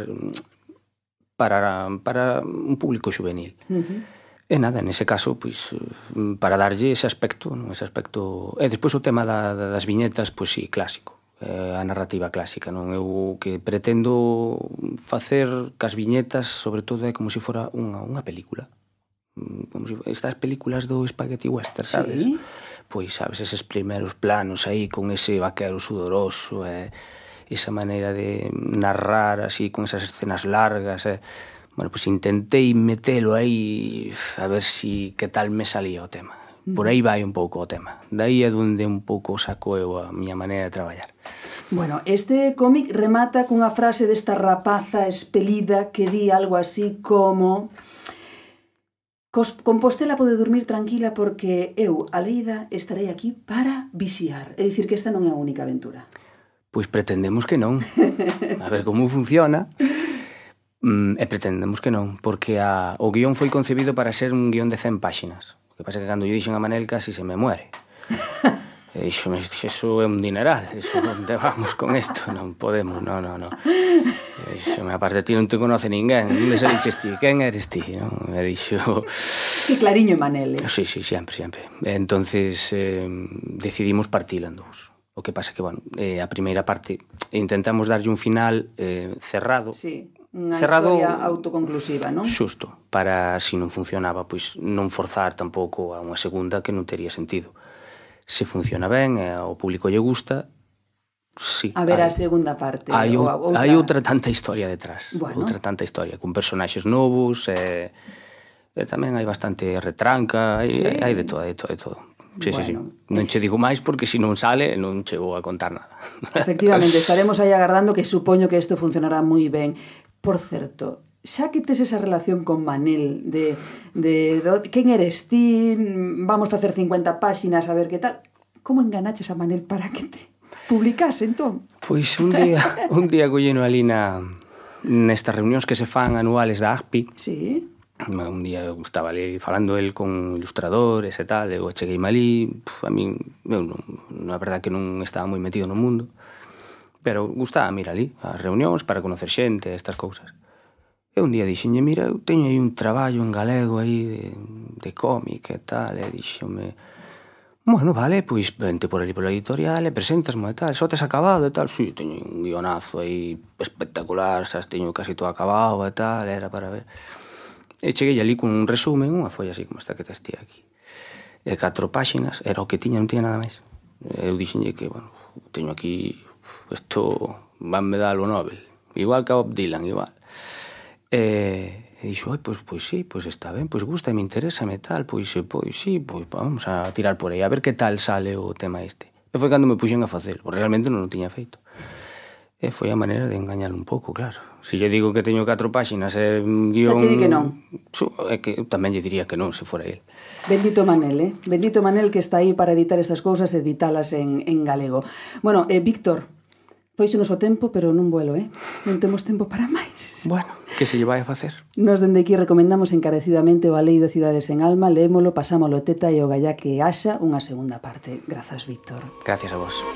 para, para un público juvenil. Uh-huh. E nada, nese caso, pois, para darlle ese aspecto, non? Ese aspecto... E despois o tema da, das viñetas, pois sí, clásico. Eh, a narrativa clásica, non? Eu que pretendo facer cas viñetas, sobre todo, é como se fora unha, unha película. Como se estas películas do Spaghetti Western, sabes? Sí. Pois, sabes, eses primeiros planos aí con ese vaquero sudoroso, e esa maneira de narrar así con esas escenas largas, e bueno, pois intentei metelo aí a ver si que tal me salía o tema. Por aí vai un pouco o tema. Daí é onde un pouco saco eu a miña maneira de traballar. Bueno, este cómic remata cunha frase desta rapaza espelida que di algo así como: Compostela pode dormir tranquila porque eu, Aleida, estarei aquí para vixiar. É dicir, que esta non é a única aventura. Pois pretendemos que non. A ver como funciona. Mm, e pretendemos que non, porque a, o guión foi concebido para ser un guión de cen páxinas. O que pasa é que cando yo dixen a Manel casi se me muere. E dixo, eso é un dineral, eso onde vamos con isto, non podemos, non, non, non. E dixo, aparte ti non te conoce ninguén, onde se dixes ti, quen eres ti, non? E dixo... Que clariño e Manel, eh? Sí, sí, sempre, sempre. E entonces eh, decidimos partila en dous. O que pasa que, bueno, eh, a primeira parte intentamos darlle un final eh, cerrado. Sí, unha cerrado, historia autoconclusiva, non? Xusto, para, se non funcionaba, pois non forzar tampouco a unha segunda que non tería sentido. Se funciona ben e ao público lle gusta, sí. A ver a segunda parte. Hai, ou outra... outra... hai outra tanta historia detrás. Bueno. Outra tanta historia, con personaxes novos, e, e tamén hai bastante retranca, hai, sí. hai de todo, de todo, de todo. Sí, bueno. sí, sí. Non che digo máis porque se non sale non chego a contar nada. Efectivamente, estaremos aí agardando, que supoño que isto funcionará moi ben. Por certo, xa que tes esa relación con Manel de, de, de quen eres ti, vamos facer cincuenta páxinas a ver que tal, como enganaches a Manel para que te publicase entón? Pois un día un día colleno ali na nestas reunións que se fan anuales da A C P I. Sí. Un día estaba ali falando el con ilustradores e tal, eu cheguei ali, a mí, eu non, na verdade que non estaba moi metido no mundo, pero gustaba mirar ali as reunións para conocer xente, estas cousas. E un día dixenlle, mira, eu teño aí un traballo en galego aí de, de cómic e tal, e dixome, bueno, vale, pois vente por ali pola editorial e presentasmo e tal, só tes acabado e tal, si, teño un guionazo aí espectacular, xa teño casi todo acabado e tal, era para ver. E cheguei ali con un resumen, unha folla así como esta que tes ti aquí, e catro páxinas, era o que tiña, non tiña nada máis. Eu dixenlle que, bueno, teño aquí, isto vanme dar o Nobel, igual que a Bob Dylan, igual. E, e dixo, ai, pois, pois sí, pois está ben, pois gusta, me interesa, me tal, pois, pois sí, pois vamos a tirar por aí, a ver que tal sale o tema este. E foi cando me puxen a facer, realmente non o tiña feito. E foi a maneira de engañar un pouco, claro. Se lle digo que teño catro páxinas e un guión... Xa che di que non. É que tamén lle diría que non, se fora el. Bendito Manel, eh? Bendito Manel que está aí para editar estas cousas e editalas en, en galego. Bueno, eh, Víctor, pois o noso tempo, pero nun vuelo, eh? Non temos tempo para máis. Bueno, que se lle vai a facer? Nos dende aquí recomendamos encarecidamente o A Lei de Cidades en Alma, leémolo, pasámolo teta e o gallá que haxa unha segunda parte. Grazas, Víctor. Gracias a vos.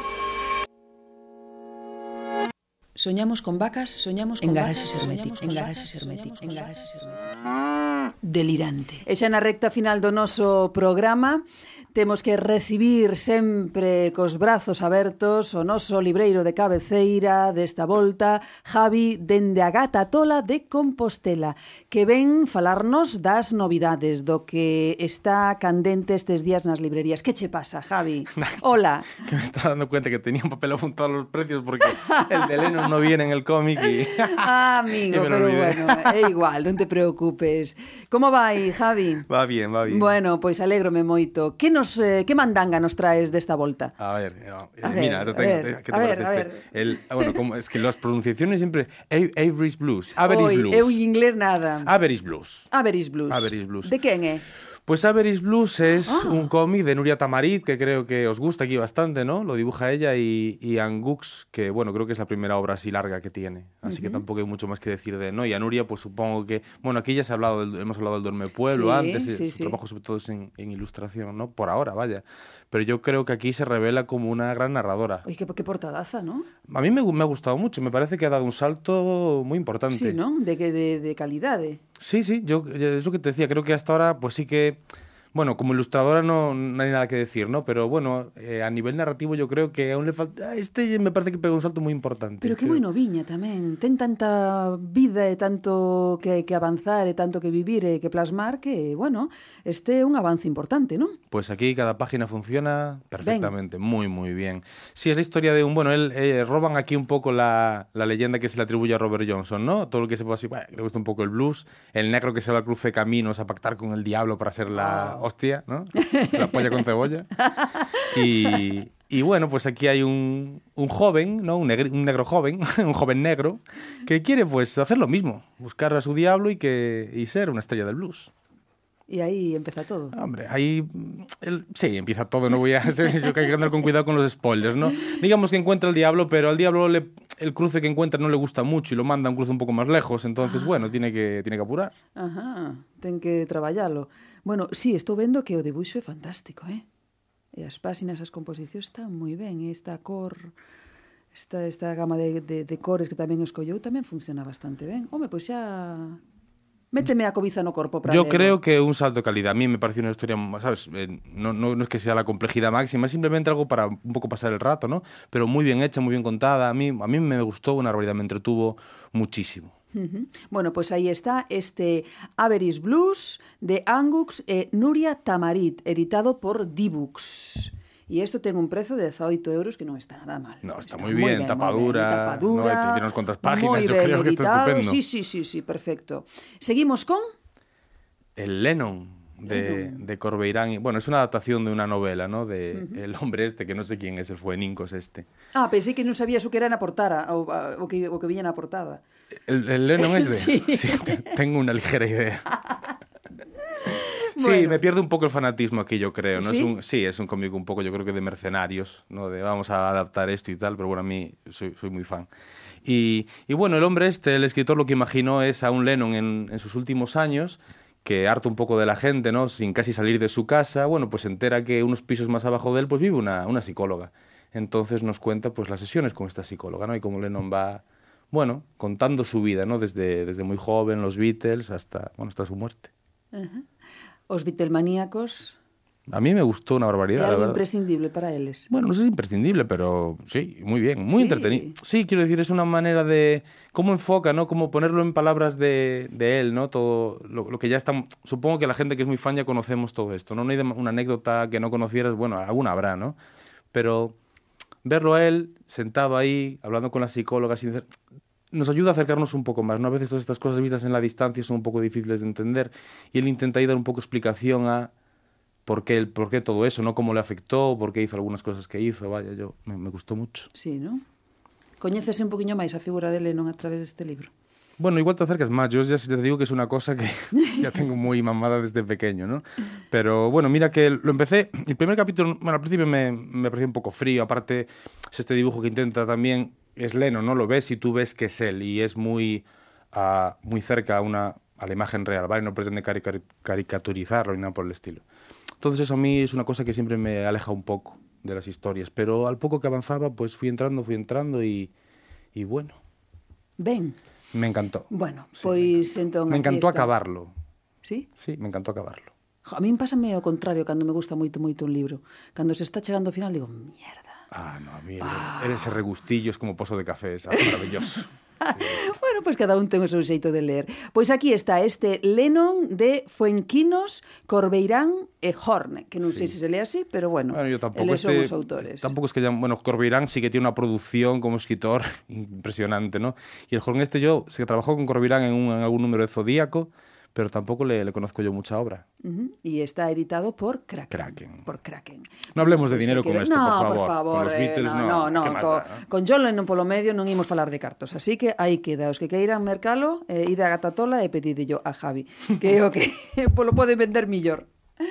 Soñamos con vacas, soñamos con vacas, herméticos, en garaxes herméticos, en garaxes herméticos. Delirante. E xa na recta final do noso programa temos que recibir sempre cos brazos abertos o noso libreiro de cabeceira desta volta, Javi, dende a Gata Tola de Compostela, que ven falarnos das novidades, do que está candente estes días nas librerías. Que che pasa, Javi? Hola. Que me estaba dando cuenta que tenía un papel apuntado a los precios porque el de Lennon no viene en el cómic y... Ah, amigo, pero bueno, é igual, non te preocupes. Como vai, Javi? Va bien, va bien. Bueno, pois alégrome moito. Que nos eh, que mandanga nos traes desta volta? A ver, eh, a mira, ver, tengo, a ver, ¿qué te a ver, parece a este? ver. El, bueno, como, es que las pronunciaciones siempre... Avery's Blues. Avery's Oi, Blues. eu en inglés nada. Avery's Blues. Avery's Blues. Avery's Blues. De quen é? Pues Avery's Blues es Ah. un cómic de Nuria Tamarit, que creo que os gusta aquí bastante, ¿no? Lo dibuja ella, y, y Ann Gux, que bueno, creo que es la primera obra así larga que tiene. Así uh-huh. que tampoco hay mucho más que decir de... ¿no? Y a Nuria, pues supongo que... Bueno, aquí ya se ha hablado del, hemos hablado del Duerme Pueblo Sí, antes, sí, su sí. trabajo sobre todo es en, en ilustración, ¿no? Por ahora, vaya. Pero yo creo que aquí se revela como una gran narradora. Oi, que, que portadaza, ¿no? A mí me, gu- me ha gustado mucho, me parece que ha dado un salto muy importante. Sí, ¿no? De, que de, de calidade. Sí, sí, yo es lo que te decía, creo que hasta ahora pues sí que, bueno, como ilustradora no, no hay nada que decir, ¿no? Pero bueno, eh, a nivel narrativo yo creo que aún le falta, este me parece que pega un salto muy importante. Pero que creo. moi noviña tamén. Ten tanta vida e tanto que, que avanzar e tanto que vivir e que plasmar que, bueno, este é un avance importante, ¿no? Pues aquí cada página funciona perfectamente, bien. muy, muy bien. Sí, es la historia de un... Bueno, él eh, roban aquí un poco la, la leyenda que se le atribuye a Robert Johnson, ¿no? Todo lo que se puede así, bueno, le gusta un poco el blues, el negro que se va al cruce de caminos a pactar con el diablo para ser la Oh. hostia, ¿no? La polla con cebolla. Y, y bueno, pues aquí hay un, un joven, ¿no? Un, negri, un negro joven, un joven negro, que quiere pues hacer lo mismo, buscar a su diablo y, que, y ser una estrella del blues. E aí empeza todo. Hombre, ahí... El, sí, empieza todo, no voy a... Yo que hay que andar con cuidado con los spoilers, ¿no? Digamos que encuentra al diablo, pero al diablo le, el cruce que encuentra no le gusta mucho y lo manda a un cruce un poco más lejos, entonces, ah. bueno, tiene que, tiene que apurar. Ajá, ten que traballalo. Bueno, sí, estou vendo que o debuxo é fantástico, eh? E as páxinas, as composicións están moi ben, e esta cor... Esta, esta gama de, de, de cores que tamén escolleu tamén funciona bastante ben. Home, pois xa... Méteme a cobiza no corpo para Yo leerlo. creo que un salto de calidad. A mí me pareció una historia, ¿sabes? Eh, no, no, no es que sea la complejidad máxima, es simplemente algo para un poco pasar el rato, ¿no? Pero muy bien hecha, muy bien contada. A mí, a mí me gustó, una barbaridad, me entretuvo muchísimo. Uh-huh. Bueno, pois pues aí está este Avery's Blues de Ann Gux e Nuria Tamarit, editado por D-Books. E isto ten un prezo de dezaoito euros que non está nada mal. No, está, está moi bien, ben, tapadura, ben, tapadura, no, tiene unas cuantas páginas, moi yo ben creo que está editado. estupendo. Sí, sí, sí, sí, perfecto. Seguimos con... El Lennon de, Lennon. de Corbeirán. Bueno, es una adaptación de una novela, ¿no? De Uh-huh. el hombre este, que no sé quién es, el Fuenincos este. Ah, pensei que non sabías o que era na portada, o, o, que, o que viña na portada. El, el Lennon es de... Sí. Sí, tengo una ligera idea. Sí, Bueno. me pierde un poco el fanatismo aquí, yo creo. ¿no? ¿Sí? Es un, sí, es un cómic un poco, yo creo que de mercenarios, ¿no? De vamos a adaptar esto y tal, pero bueno, a mí soy, soy muy fan. Y, y bueno, el hombre este, el escritor, lo que imaginó es a un Lennon en, en sus últimos años, que harto un poco de la gente, ¿no? Sin casi salir de su casa, bueno, pues se entera que unos pisos más abajo de él, pues vive una, una psicóloga. Entonces nos cuenta, pues, las sesiones con esta psicóloga, ¿no? Y cómo Lennon va, bueno, contando su vida, ¿no? Desde, desde muy joven, los Beatles, hasta, bueno, hasta su muerte. Uh-huh. Os Beatlemaníacos... A mí me gustó una barbaridad, É la algo verdad. imprescindible para eles. Bueno, no sé si imprescindible, pero sí, muy bien, muy Sí. entretenido. Sí, quiero decir, es una manera de... ¿Cómo enfoca, no? Cómo ponerlo en palabras de, de él, ¿no? Todo lo, lo que ya está... Supongo que la gente que es muy fan ya conocemos todo esto, ¿no? No hay de- una anécdota que no conocieras, bueno, alguna habrá, ¿no? Pero verlo a él sentado ahí, hablando con la psicóloga, sin hacer- nos ayuda a acercarnos un poco más, ¿no? A veces todas estas cosas vistas en la distancia son un poco difíciles de entender y él intenta ahí dar un poco explicación a por qué, el, por qué todo eso, ¿no? Cómo le afectó, por qué hizo algunas cosas que hizo, vaya, yo me, me gustó mucho. Sí, ¿no? Coñécese un poquinho máis a figura de Lennon a través deste libro? Bueno, igual te acercas más. Yo ya te digo que es una cosa que ya tengo muy mamada desde pequeño, ¿no? Pero bueno, mira que lo empecé... El primer capítulo, bueno, al principio me, me pareció un poco frío. Aparte, es este dibujo que intenta también... Es Lennon, ¿no? Lo ves y tú ves que es él. Y es muy, uh, muy cerca a, una, a la imagen real, ¿vale? No pretende carica- caricaturizarlo ni nada por el estilo. Entonces eso a mí es una cosa que siempre me aleja un poco de las historias. Pero al poco que avanzaba, pues fui entrando, fui entrando y, y bueno. Ben. Me encantó. Bueno, sí, pois me entón... Me encantó acabarlo. Sí? Sí, me encantó acabarlo. A mí pásame ao contrario cando me gusta moito, moito un libro. Cando se está chegando ao final, digo, mierda. Ah, no, a mí ah. ese regustillo es como pozo de café, es maravilloso. Sí. Bueno, pois pues cada un ten o seu xeito de ler. Pois aquí está este Lennon de Fuenquinos, Corbeirán e Horne, que non sí. sei se se lee así, pero bueno, bueno yo tampoco eles este, son os autores. Tampoco es que ya, bueno, Corbeirán sí que tiene una producción como escritor impresionante, ¿no? Y el Horne este yo, se trabajó con Corbeirán en, un, en algún número de Zodíaco, pero tampoco le, le conozco yo mucha obra. Uh-huh. Y está editado por Kraken. Kraken. Por Kraken. No hablemos de pues dinero con esto, no, por favor. por favor. Con los Beatles, eh, no. No, no, no. co, con John Lennon polo medio non imos falar de cartos. Así que aí queda. Os que queiran mercalo, eh, ide a Gatatola e pedidillo a Javi, que é o que polo pode vender millor.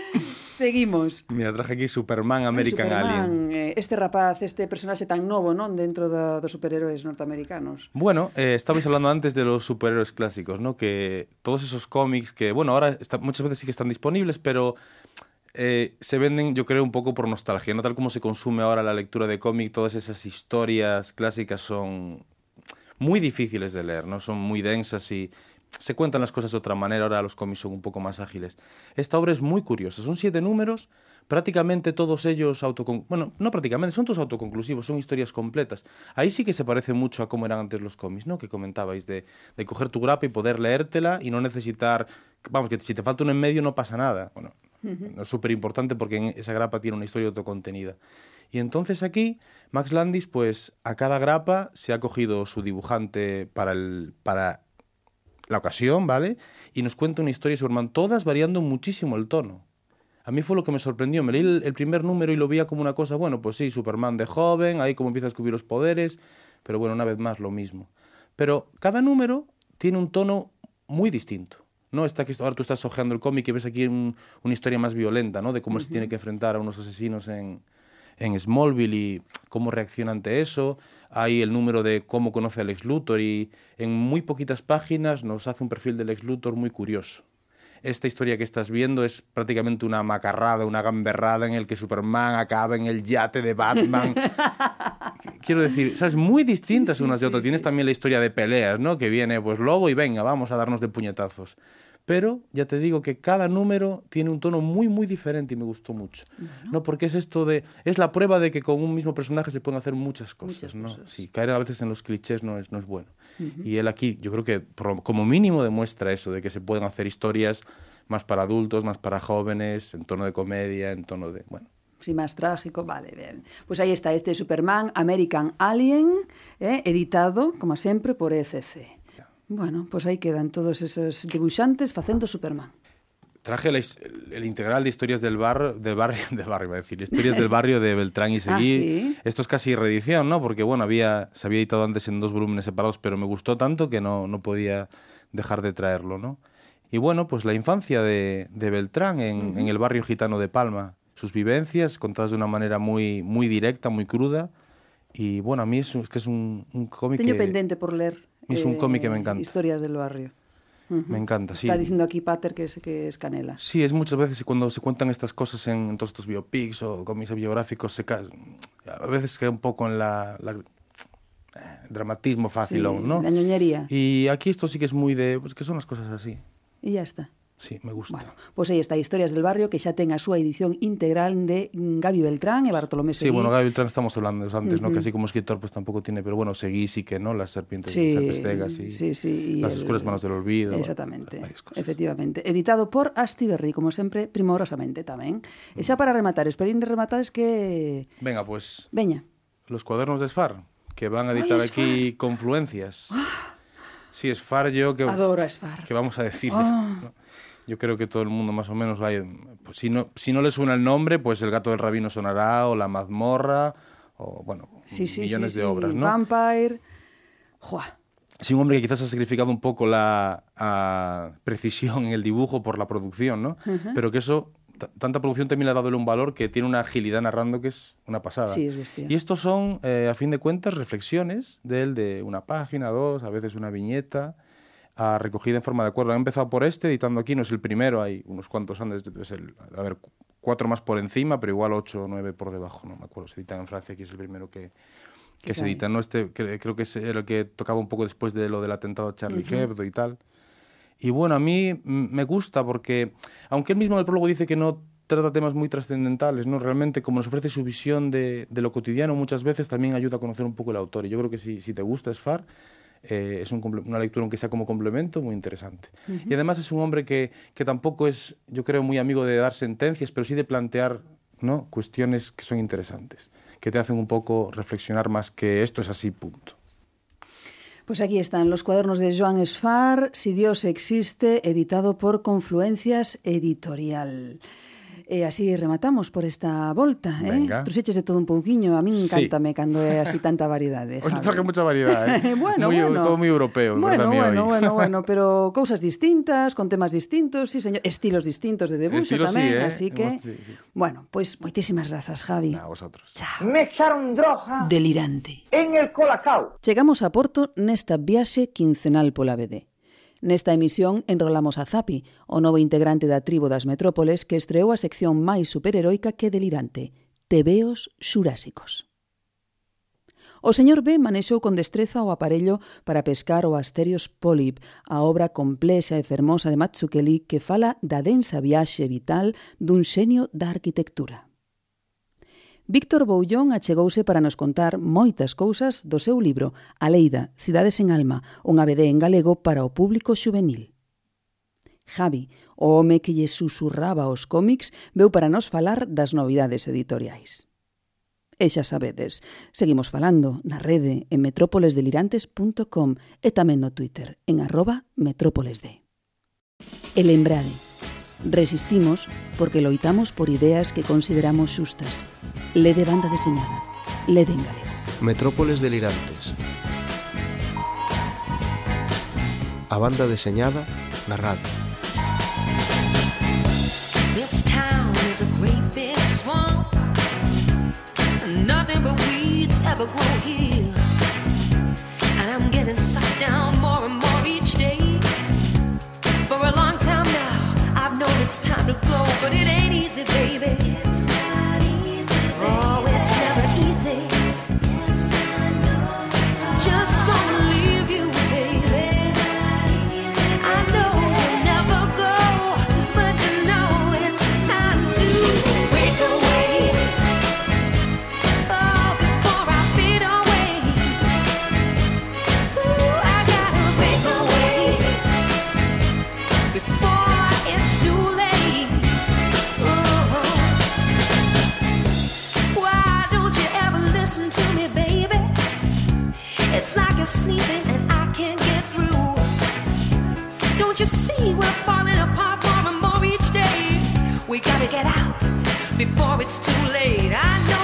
Seguimos. Mira, traje aquí Superman American Superman, Alien. Este rapaz, este personaxe tan novo, non? Dentro da, dos superhéroes norteamericanos. Bueno, eh, estabais hablando antes de los superhéroes clásicos, ¿no? Que todos esos cómics que, bueno, ahora está, muchas veces sí que están disponibles, pero eh, se venden, yo creo, un poco por nostalgia, ¿no? Tal como se consume ahora la lectura de cómic, todas esas historias clásicas son muy difíciles de leer, ¿no? Son muy densas y... se cuentan las cosas de otra manera, ahora los cómics son un poco más ágiles. Esta obra es muy curiosa, son siete números, prácticamente todos ellos autoconclusivos, bueno, no prácticamente, son todos autoconclusivos, son historias completas. Ahí sí que se parece mucho a cómo eran antes los cómics, ¿no? Que comentabais, de, de coger tu grapa y poder leértela y no necesitar, vamos, que si te falta uno en medio no pasa nada. Bueno, uh-huh. Es súper importante porque en esa grapa tiene una historia autocontenida. Y entonces aquí, Max Landis, pues a cada grapa se ha cogido su dibujante para el... para la ocasión, ¿vale? Y nos cuenta una historia de Superman, todas variando muchísimo el tono. A mí fue lo que me sorprendió. Me leí el, el primer número y lo veía como una cosa, bueno, pues sí, Superman de joven, ahí como empieza a descubrir los poderes, pero bueno, una vez más lo mismo. Pero cada número tiene un tono muy distinto. No está que ahora tú estás hojeando el cómic y ves aquí un, una historia más violenta, ¿no? De cómo uh-huh. se tiene que enfrentar a unos asesinos en, en Smallville y cómo reacciona ante eso. Hay el número de cómo conoce al Lex Luthor y en muy poquitas páginas nos hace un perfil del Lex Luthor muy curioso. Esta historia que estás viendo es prácticamente una macarrada, una gamberrada en el que Superman acaba en el yate de Batman. Quiero decir, ¿sabes? Muy distintas sí, sí, unas de otras. Sí, Tienes sí. también la historia de peleas, ¿no? Que viene, pues, Lobo y venga, vamos a darnos de puñetazos. Pero ya te digo que cada número tiene un tono muy, muy diferente y me gustó mucho. Bueno. No, porque es esto de... Es la prueba de que con un mismo personaje se pueden hacer muchas cosas, muchas ¿no? Cosas. Sí, caer a veces en los clichés no es, no es bueno. Uh-huh. Y él aquí, yo creo que por, como mínimo demuestra eso, de que se pueden hacer historias más para adultos, más para jóvenes, en tono de comedia, en tono de... bueno. Sí, más trágico, vale, bien. Pues ahí está este Superman American Alien, eh, editado, como sempre, por E C C. Bueno, pues ahí quedan todos esos dibuixantes facendo Superman. Traje el, el integral de historias del barrio, del barrio, del barrio, iba a decir, historias del barrio de Beltrán y Seguí. Ah, ¿sí? Esto es casi reedición, ¿no? Porque, bueno, había, se había editado antes en dos volúmenes separados, pero me gustó tanto que no, no podía dejar de traerlo, ¿no? Y bueno, pues la infancia de, de Beltrán en, uh-huh. en el barrio gitano de Palma. Sus vivencias contadas de una manera muy, muy directa, muy cruda. Y bueno, a mí es, es que es un, un cómic Teño que... pendente por ler. Es un cómic que me encanta. Historias del barrio. Uh-huh. Me encanta, sí. Está diciendo aquí Pater que es, que es canela. Sí, es muchas veces cuando se cuentan estas cosas en, en todos estos biopics o cómics biográficos, se ca... a veces queda un poco en la... la... Eh, dramatismo fácil, sí, ¿no? La ñoñería. Y aquí esto sí que es muy de... pues que son las cosas así. Y ya está. Sí, me gusta. Bueno, pois pues aí está, Historias del Barrio, que xa ten a súa edición integral de Gabi Beltrán e Bartolomé Seguí. Sí, bueno, Gabi Beltrán estamos hablando antes, uh-huh. ¿no? Que así como escritor pues tampoco tiene, pero bueno, Seguí sí que, ¿no? Las serpientes, sí, serpestegas y, sí, sí, y Las el... oscuras manos del olvido. Exactamente, efectivamente. Editado por Astiberri, como sempre, primorosamente tamén. Uh-huh. E xa para rematar, esperín de rematar es que... Venga, pues... Veña. Los cuadernos de Sfar, que van a editar Ay, aquí Confluencias. Sí, Sfar yo... que Adoro a Sfar. Que vamos a decirle, oh. ¿no? Yo creo que todo el mundo más o menos va a ir, pues si no, si no le suena el nombre, pues El gato del rabino sonará, o La mazmorra, o bueno, sí, sí, millones sí, de sí. obras, ¿no? Vampire, ¡Jua! Sí, un hombre que quizás ha sacrificado un poco la a, precisión en el dibujo por la producción, ¿no? Uh-huh. Pero que eso, t- tanta producción también le ha dado un valor que tiene una agilidad narrando que es una pasada. Sí, es bestia. Y estos son, eh, a fin de cuentas, reflexiones de él de una página, dos, a veces una viñeta, a, recogida en forma de acuerdo. Han empezado por este, editando aquí, no es el primero, hay unos cuantos antes, es el, a ver, cuatro más por encima, pero igual ocho o nueve por debajo, no me acuerdo, se editan en Francia, aquí es el primero que... que se edita, ¿no? Este, que, creo que es el que tocaba un poco después de lo del atentado a Charlie uh-huh. Hebdo y tal. Y bueno, a mí me gusta porque, aunque él mismo en el prólogo dice que no trata temas muy trascendentales, ¿no? Realmente, como nos ofrece su visión de, de lo cotidiano, muchas veces también ayuda a conocer un poco el autor. Y yo creo que si, si te gusta Sfar, eh, es un, una lectura, aunque sea como complemento, muy interesante. Uh-huh. Y además es un hombre que, que tampoco es, yo creo, muy amigo de dar sentencias, pero sí de plantear, ¿no? Cuestiones que son interesantes, que te hacen un poco reflexionar más que esto es así, punto. Pues aquí están los cuadernos de Joan Sfar, Si Dios existe, editado por Confluencias Editorial. E así rematamos por esta volta, eh? Venga. Truxeches de todo un pouquiño, a min encántame sí. Cando é así tanta variedade. Hoxe traje mucha variedade, eh? bueno, muy, bueno. Todo moi europeo, bueno, verdad, bueno, bueno, bueno, pero cousas distintas, con temas distintos, sí, señor, estilos distintos de debuxo tamén, sí, eh? así que, sí, sí. Bueno, pois pues, moitísimas grazas, Javi. A vosotros. Chao. Me echaron droga delirante en el Colacao. Chegamos a Porto nesta viaxe quincenal pola B D. Nesta emisión enrolamos a Zapi, o novo integrante da tribo das metrópoles que estreou a sección máis superheroica que delirante, Tebeos xurásicos. O señor B manexou con destreza o aparello para pescar o Asterios Polyp, a obra complexa e fermosa de Mazzucchelli que fala da densa viaxe vital dun xenio da arquitectura. Víctor Boullón achegouse para nos contar moitas cousas do seu libro Aleida, Cidades en Alma, unha B D en galego para o público xuvenil. Javi, o home que lle susurraba os cómics, veu para nos falar das novidades editoriais. E xa sabedes, seguimos falando na rede en metrópoles delirantes punto com e tamén no Twitter en arroba metrópolesd. E lembrade, resistimos porque loitamos por ideas que consideramos xustas. Lede banda deseñada. Lede en galego. Metrópoles delirantes. A banda deseñada na radio. This town is a great big swamp. Nothing but weeds ever grow here. And I'm getting sucked down more and more each day. For a long time now, I've known it's time to go, but it ain't easy, baby. It's not easy, baby. Oh, it's never easy. Yes, I know. Just gonna leave you, baby. It's not easy, baby. I know you'll never go, but you know it's time to wake away. Oh, before I fade away. Ooh, I gotta wake away before it's too late. Oh, why don't you ever listen to me, baby? It's like you're sleeping and I can't get through. Don't you see we're falling apart more and more each day? We gotta get out before it's too late. I know